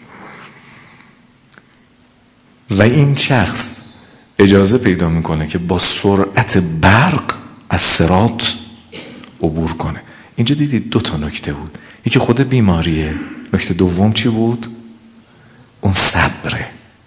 و این شخص اجازه پیدا میکنه که با سرعت برق از صراط عبور کنه. اینجا دیدید 2 نکته بود، یکی خود بیماریه، نکته دوم چی بود؟ اون صبره.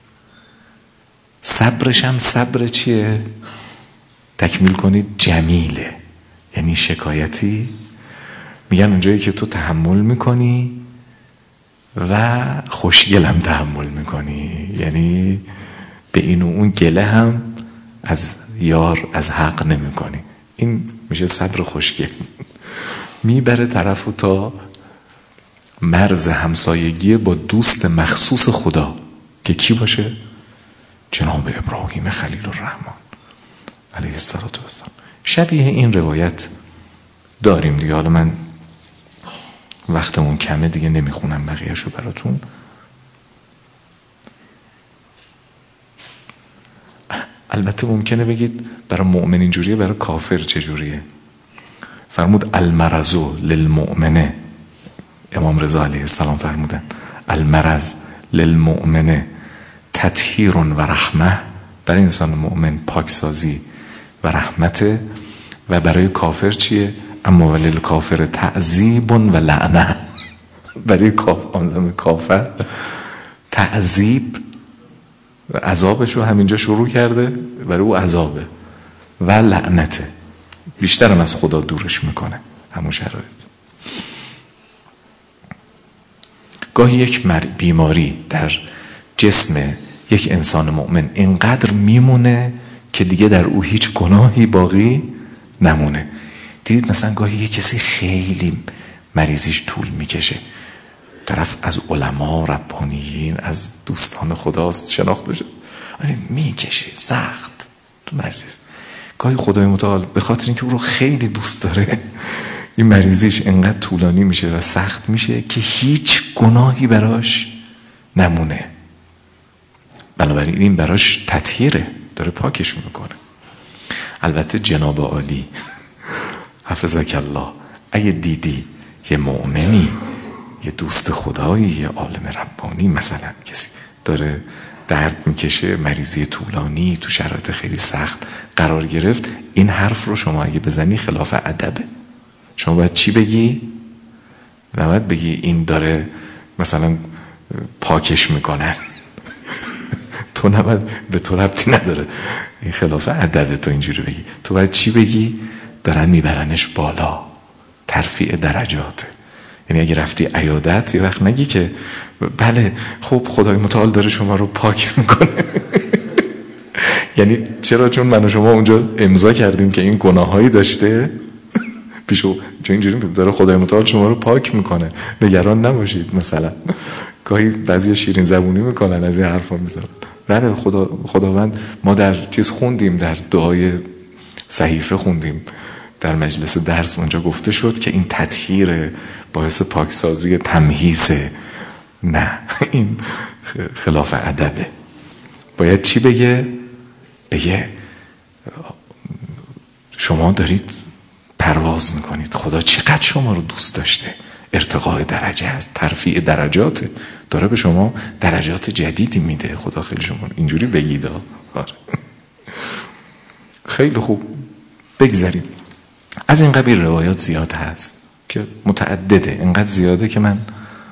صبرش هم صبر چیه؟ تکمیل کنید، جمیله، یعنی شکایتی. میگن اونجایی که تو تحمل میکنی و خوشگلم تحمل میکنی، یعنی به این و اون گله هم از یار از حق نمیکنی، این میشه صبر خوشگل. میبره طرفو تا مرز همسایگی با دوست مخصوص خدا که کی باشه؟ جناب ابراهیم خلیل الرحمن علیه السلام. شبیه این روایت داریم دیگه. حالا من وقتمون کمه دیگه نمیخونم بقیه‌شو براتون. البته ممکنه بگید برای مؤمن اینجوریه، برای کافر چجوریه؟ فرمود المرض للمؤمنه، امام رضا علیه السلام فرمودن المرض للمؤمنه تطهیر و رحمه، برای انسان مؤمن پاکسازی و رحمته، و برای کافر چیه؟ اما ولل کافر تعذیب و لعنه، برای کافر تعذیب، عذابش رو همینجا شروع کرده، برای او عذابه، و لعنته، بیشترم از خدا دورش میکنه همون شرایط. گاهی یک بیماری در جسم یک انسان مؤمن اینقدر میمونه که دیگه در او هیچ گناهی باقی نمونه. دیدید مثلا گاهی یک کسی خیلی مریضیش طول میکشه، طرف از علما ربانیین از دوستان خداست شناخته شد، میکشه سخت تو مریضیست. گاهی خدای متعال به خاطر اینکه او رو خیلی دوست داره این مریضیش انقدر طولانی میشه و سخت میشه که هیچ گناهی براش نمونه، بنابراین این براش تطهیره، داره پاکش میکنه. البته جناب عالی حفظک الله اگه دیدی یه مؤمنی، یه دوست خدایی، یه عالم ربانی مثلا کسی داره درد میکشه، مریضی طولانی تو شرایط خیلی سخت قرار گرفت، این حرف رو شما اگه بزنی خلاف ادبه. شما باید چی بگی؟ نباید بگی این داره مثلا پاکش میکنن تو نباید، به تو ربطی نداره، این خلاف ادبه تو اینجوری بگی. تو باید چی بگی؟ دارن میبرنش بالا، ترفیع درجاته. یعنی اگه رفتی عیادت یه وقت نگی که بله خب خدای متعال داره شما رو پاک میکنه یعنی چرا؟ چون من و شما اونجا امضا کردیم که این گناهایی داشته پیشو، چون اینجوری داره خدای متعال شما رو پاک میکنه، نگران نباشید مثلا. گاهی بعضی شیرین زبونی میکنن از این حرفا میزنن. بله خداوند، ما در چیز خوندیم، در دعای صحیفه خوندیم در مجلس درس، اونجا گفته شد که این تطهیر باعث پاکسازی تمهیزه. نه، این خلاف ادبه. باید چی بگه؟ بگه شما دارید پرواز میکنید، خدا چقدر شما رو دوست داشته، ارتقاء درجه است، ترفیع درجاته، داره به شما درجات جدیدی میده، خدا خیلی شما اینجوری بگید. خیلی خوب، بگذاریم. از این قبیل روایات زیاد هست که متعدده، اینقدر زیاده که من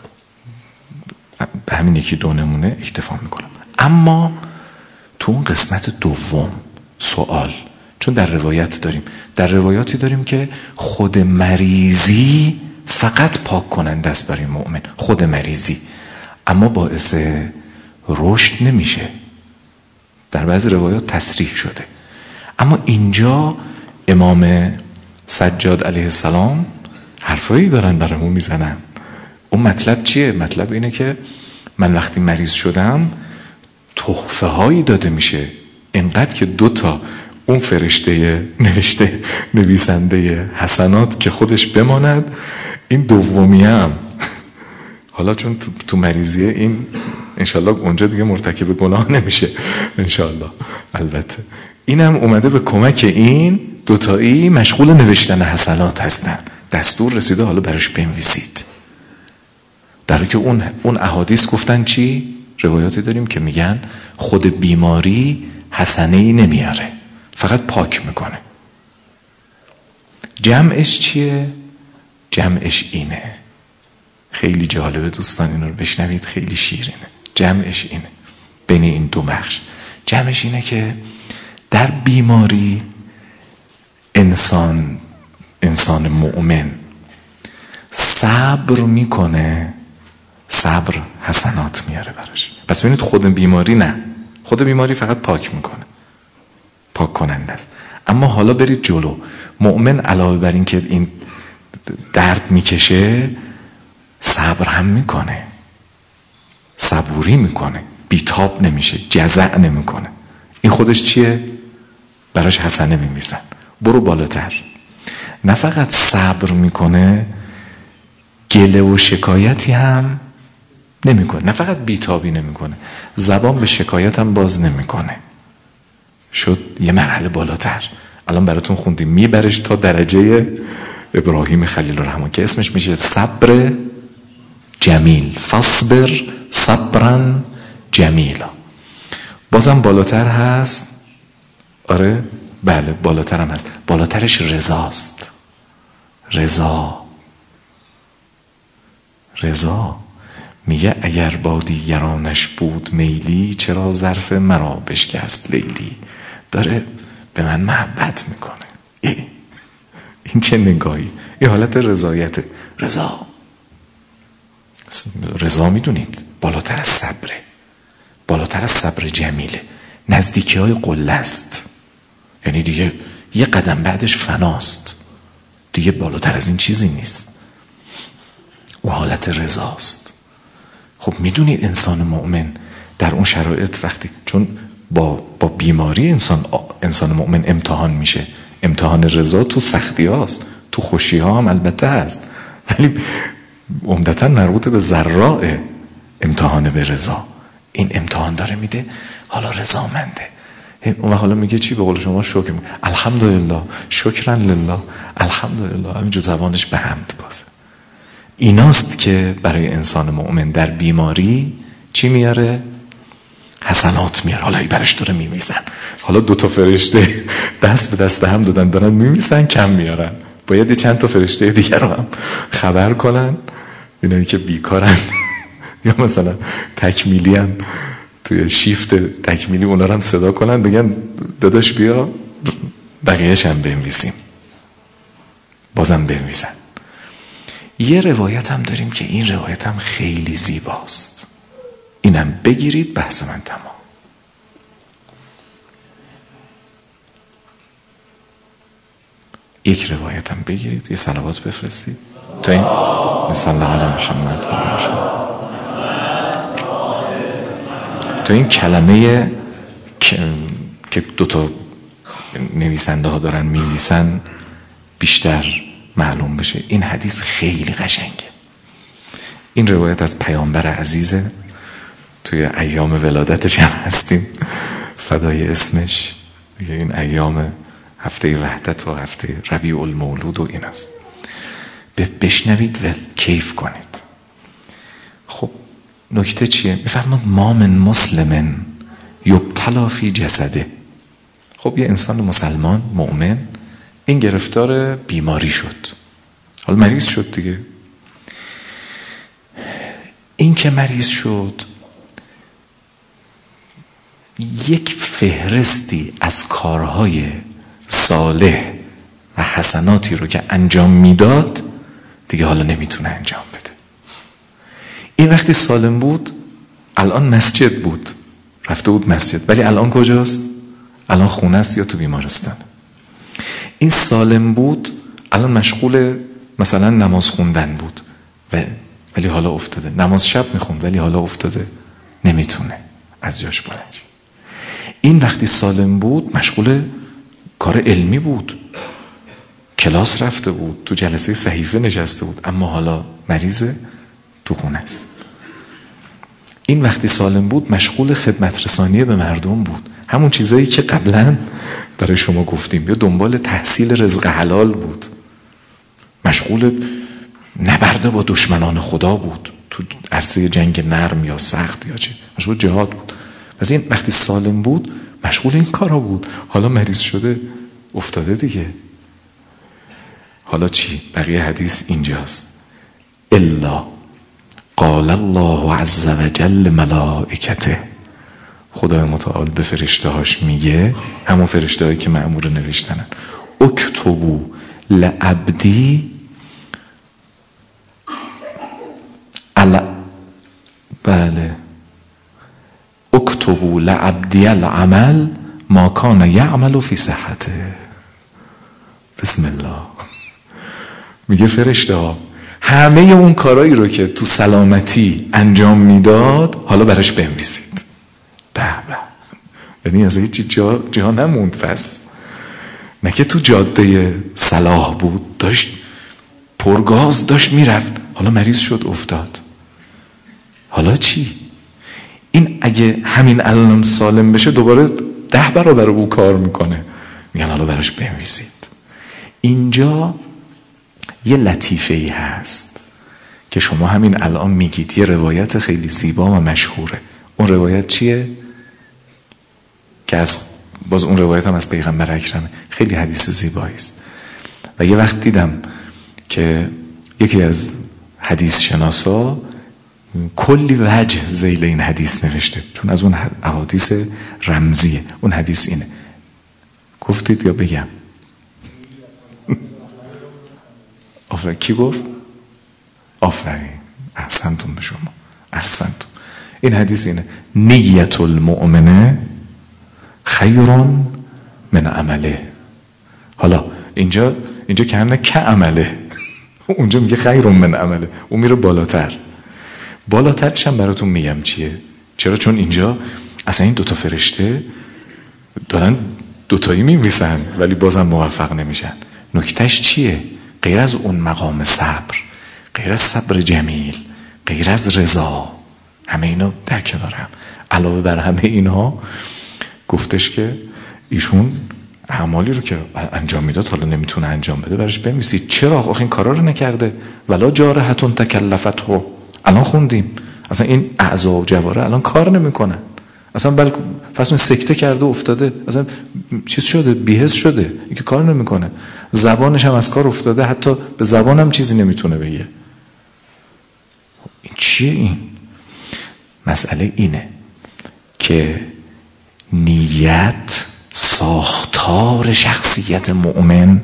به همین یکی دو نمونه اکتفا میکنم. اما تو اون قسمت دوم سوال، چون در روایت داریم، در روایاتی داریم که خود مریضی فقط پاک کننده است برای مؤمن، خود مریضی، اما باعث رشد نمیشه. در بعضی روایات تصریح شده. اما اینجا امام سجاد علیه السلام حرفایی دارن برامون میزنن. اون مطلب چیه؟ مطلب اینه که من وقتی مریض شدم تحفه هایی داده میشه، اینقدر که 2 اون فرشته نویسنده حسنات که خودش بماند، این دومی هم حالا چون تو مریضیه این انشالله اونجا دیگه مرتکب گناه نمیشه انشالله، البته اینم اومده به کمک این 2 مشغول نوشتن حسنات هستن. دستور رسیده حالا براش بنویسید. در حالی که اون احادیث گفتن چی؟ روایاتی داریم که میگن خود بیماری حسنه‌ای نمیاره، فقط پاک میکنه. جمعش چیه؟ جمعش اینه. خیلی جالبه دوستان، اینو رو بشنوید، خیلی شیرینه. جمعش اینه بین این 2 بخش. جمعش اینه که در بیماری انسان مؤمن صبر میکنه، صبر حسنات میاره براش. پس ببینید خود بیماری نه، خود بیماری فقط پاک میکنه، پاک کننده است. اما حالا برید جلو، مؤمن علاوه بر این که این درد میکشه، صبر هم میکنه، صبوری میکنه، بیتاب نمیشه، جزع نمیکنه. این خودش چیه؟ براش حسنه میمیزن. برو بالاتر، نه فقط صبر میکنه، گله و شکایتی هم نمیکنه، نه فقط بیتابی نمیکنه، زبان به شکایت هم باز نمیکنه. شد یه مرحله بالاتر. الان براتون خوندیم، میبرش تا درجه ابراهیم خلیل الرحمن که اسمش میشه صبر جمیل. فاصبر صبرا جمیلا. بازم بالاتر هست. آره بله، بالاتر هم هست. بالاترش رضاست. رضا میگه اگر با دیگرانش بود میلی، چرا ظرف مرا بشکست لیلی. داره به من محبت میکنه. این چه نگاهی؟ این حالت رضایته. رضا میدونید بالاتر از صبره، بالاتر از صبر جمیله، نزدیکی های قله است. یعنی دیگه یه قدم بعدش فناست، دیگه بالاتر از این چیزی نیست. اون حالت رضاست. خب میدونید انسان مؤمن در اون شرایط وقتی، چون با بیماری انسان مؤمن امتحان میشه. امتحان رضا تو سختی هاست، تو خوشی ها هم البته هست، ولی عمدتاً مربوط به ذراء امتحان به رضا. این امتحان داره میده، حالا رضامنده. و حالا میگه چی؟ به قول شما شکر، الحمدلله، شکرا لله، الحمدلله، همینجا زبانش به حمد بازه. ایناست که برای انسان مؤمن در بیماری چی میاره؟ حسنات میاره. حالا ای برش داره میمیزن. حالا 2 فرشته دست به دست هم دارن میمیزن، کم میارن. باید چند تا فرشته دیگر رو هم خبر کنن، اینایی که بیکارن یا مثلا تکمیلی هم توی شیفت تکمیلی، اونا رو هم صدا کنن، بگن داداش بیا بقیهش هم بنویسیم. بازم بنویسن. یه روایت هم داریم که این روایت هم خیلی زیباست، اینم بگیرید، بحث من تمام. یک روایت هم بگیرید، یه صلوات بفرستید تا این. صلی الله علی محمد. تا این کلمه که دوتا نویسنده ها دارن می‌نویسن بیشتر معلوم بشه. این حدیث خیلی قشنگه. این روایت از پیامبر عزیزه، توی ایام ولادتش هم هستیم، فدای اسمش. دیگه این ایام هفته وحدت و هفته ربیع المولود و این است. بشنوید و کیف کنید. خب نکته چیه؟ میفرماد ما من مسلمن یبتلا فی جسده. خب یه انسان مسلمان مؤمن این گرفتار بیماری شد، حالا مریض شد دیگه. این که مریض شد یک فهرستی از کارهای صالح و حسناتی رو که انجام میداد دیگه حالا نمیتونه انجام بده. این وقتی سالم بود الان مسجد بود، رفته بود مسجد، ولی الان کجاست؟ الان خونه است یا تو بیمارستان. این سالم بود الان مشغول مثلا نماز خوندن بود ولی حالا افتاده، نماز شب میخوند ولی حالا افتاده نمیتونه از جاش بلند شه. این وقتی سالم بود مشغول کار علمی بود، کلاس رفته بود، تو جلسه صحیفه نشسته بود، اما حالا مریضه، تو خونه است. این وقتی سالم بود مشغول خدمت رسانی به مردم بود، همون چیزایی که قبلا برای شما گفتیم، یا دنبال تحصیل رزق حلال بود، مشغول نبرده با دشمنان خدا بود، تو عرصه جنگ نرم یا سخت یا چه، مشغول جهاد بود. پس این وقتی سالم بود مشغول این کارا بود، حالا مریض شده افتاده دیگه. حالا چی؟ بقیه حدیث اینجاست. الا قال الله عز وجل ملائکته، خدای متعال به فرشته هاش میگه، همون فرشته هایی که مأمور نوشتنن، اکتبو لعبدی بله اکتبو لعبدی العمل ما کان یعمل فی صحته. بسم الله. میگه فرشته ها همه اون کارایی رو که تو سلامتی انجام میداد حالا براش بنویسید. به یعنی از هیچی جا نموند. پس نه که تو جاده صلاح بود، داشت پرگاز داشت میرفت، حالا مریض شد افتاد، حالا چی؟ این اگه همین الان سالم بشه دوباره 10 برابر او کار میکنه. میگن حالا براش بنویسید. اینجا یه لطیفه ای هست که شما همین الان میگید، یه روایت خیلی زیبا و مشهوره. اون روایت چیه؟ که باز اون روایت هم از پیغمبر اکرمه، خیلی حدیث زیبایی است. و یه وقت دیدم که یکی از حدیث شناسا کلی وجه ذیل این حدیث نوشته، چون از اون احادیث رمزیه. اون حدیث اینه. گفتید یا بگم؟ آفرین. کی گفت؟ آفرین، احسنتون به شما، احسنتون. این حدیث اینه: نیت المؤمنه خیر من عمله. حالا اینجا که همه که عمله، اونجا میگه خیر من عمله، اون میره بالاترش هم براتون میگم چیه. چرا؟ چون اینجا اصلا این دوتا فرشته دارن دوتایی میمیسن ولی بازم موفق نمیشن. نکتهش چیه؟ غیر از اون مقام صبر، غیر از صبر جمیل، غیر از رضا، همه اینا در کنار هم، علاوه بر همه اینها گفتش که ایشون اعمالی رو که انجام میداد حالا نمیتونه انجام بده براش بنویسید. چرا؟ آخه این کارا رو نکرده. ولا جارحتون تکلفته. الان خوندیم اصلا این اعضا و جواره الان کار نمیکنن، اصلا بلکه فرض سکته کرده و افتاده، اصلا چیز شده، بی‌حس شده، این که کار نمیکنه. زبانش هم از کار افتاده، حتی به زبانم چیزی نمیتونه بگه. این چیه؟ این مسئله اینه که نیت ساختار شخصیت مؤمن،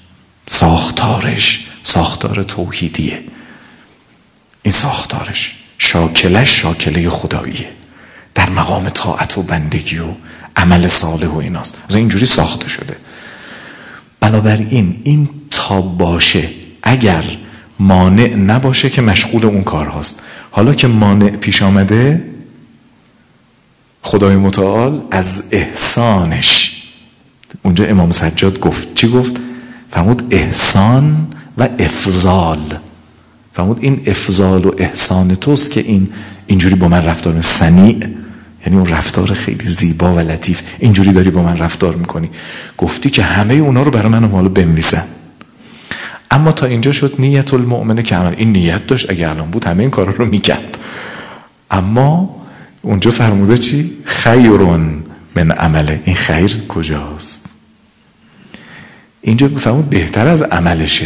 ساختار توحیدیه. این ساختارش شاکله خداییه، در مقام طاعت و بندگی و عمل صالح و ایناست. از اینجوری ساخته شده. بنابراین این تا باشه، اگر مانع نباشه که مشغول اون کار هاست. حالا که مانع پیش آمده خدای متعال از احسانش، اونجا امام سجاد گفت چی گفت؟ فرمود احسان و افضال. فرمود این افضال و احسان توست که اینجوری با من رفتار صنیع، یعنی اون رفتار خیلی زیبا و لطیف، اینجوری داری با من رفتار میکنی. گفتی که همه اونا رو برای من حالا بنویسن. اما تا اینجا شد نیت المؤمن که عمل. این نیت داشت، اگه الان بود همه این کارا رو میکرد. اما اونجا فرموده چی؟ خیرون من عمله. این خیر کجاست؟ اینجا فرمود بهتر از عملشه.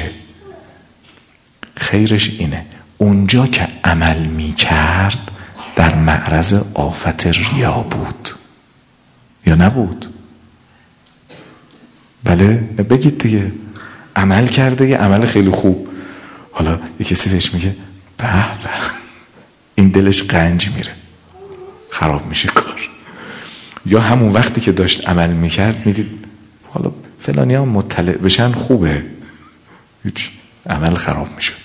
خیرش اینه اونجا که عمل میکرد در معرض آفت ریا بود یا نبود؟ بله بگید دیگه. عمل کرده یه عمل خیلی خوب، حالا یه کسی بهش میگه به به، این دلش قنج میره، خراب میشه کار. یا همون وقتی که داشت عمل میکرد میدید حالا فلانی ها مطلع بشن خوبه، هیچ عمل خراب میشد.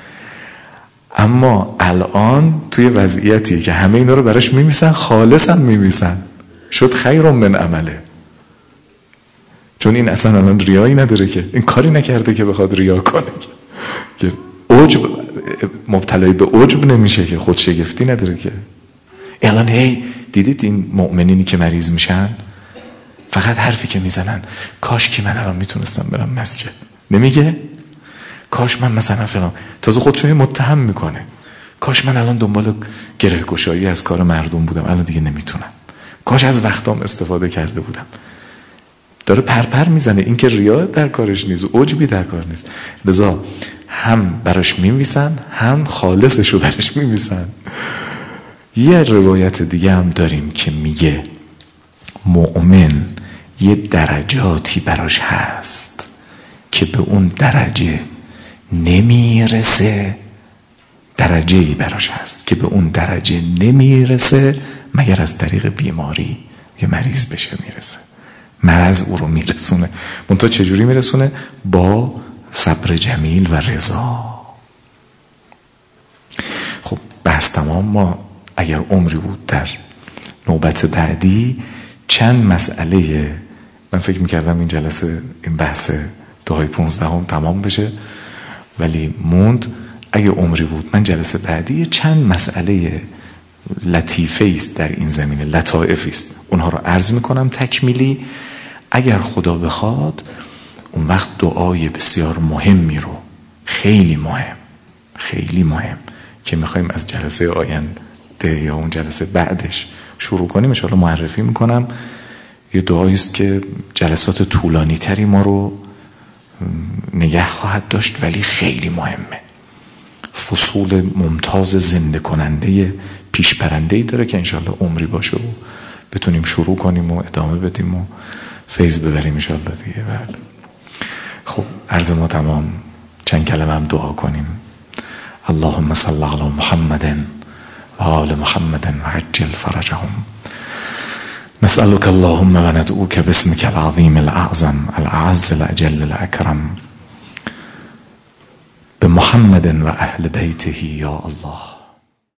اما الان توی وضعیتی که همه اینا رو براش میمیسن، خالصا میمیسن، شد خیر من عمله. چون این اصلا الان ریایی نداره، که این کاری نکرده که بخواد ریا کنه، که عجب مبتلای به عجب نمیشه، که خودشگفتی نداره. که الان هی دیدید این مؤمنینی که مریض میشن فقط حرفی که میزنن کاش که من الان میتونستم برم مسجد، نمیگه کاش من مثلا فلان، تازه خودشو متهم میکنه، کاش من الان دنبال گره گشایی از کار مردم بودم، الان دیگه نمیتونم، کاش از وقتام استفاده کرده بودم. داره پرپر میزنه. این که ریا در کارش نیست، عجبی در کار نیست. لذا هم براش میویسن، هم خالصشو براش میویسن. یه روایت دیگه هم داریم که میگه مؤمن یه درجاتی براش هست که به اون درجه نمیرسه، درجه‌ای براش هست که به اون درجه نمیرسه مگر از طریق بیماری، یه مریض بشه میرسه، مرض او رو میرسونه. منتها چجوری میرسونه؟ با صبر جمیل و رضا. خب بحث تمام. ما اگر عمری بود در نوبت بعدی چند مسئله، من فکر میکردم این جلسه این بحث دعای 15 تمام بشه، ولی موند. اگه عمری بود من جلسه بعدی چند مسئله لطیفه است در این زمینه، لطائفی است، اونها رو عرض میکنم تکمیلی. اگر خدا بخواد اون وقت دعای بسیار مهمی رو، خیلی مهم که میخوایم از جلسه آینده یا اون جلسه بعدش شروع کنیم، ان شاءالله معرفی میکنم. یه دعایی است که جلسات طولانی تری ما رو نگه خواهد داشت، ولی خیلی مهمه. فصول ممتاز زنده کننده پیشبرنده‌ای داره که انشالله عمری باشه و بتونیم شروع کنیم و ادامه بدیم و فیض ببریم انشالله دیگه. بله. خب عرض ما تمام. چند کلمه هم دعا کنیم. اللهم صل علی محمد و آل محمد و عجل فرجهم. نسألك اللهم و ندعوك باسمك العظيم الأعظم الأعز الأجل الأكرم بمحمد و اهل بیته یا الله.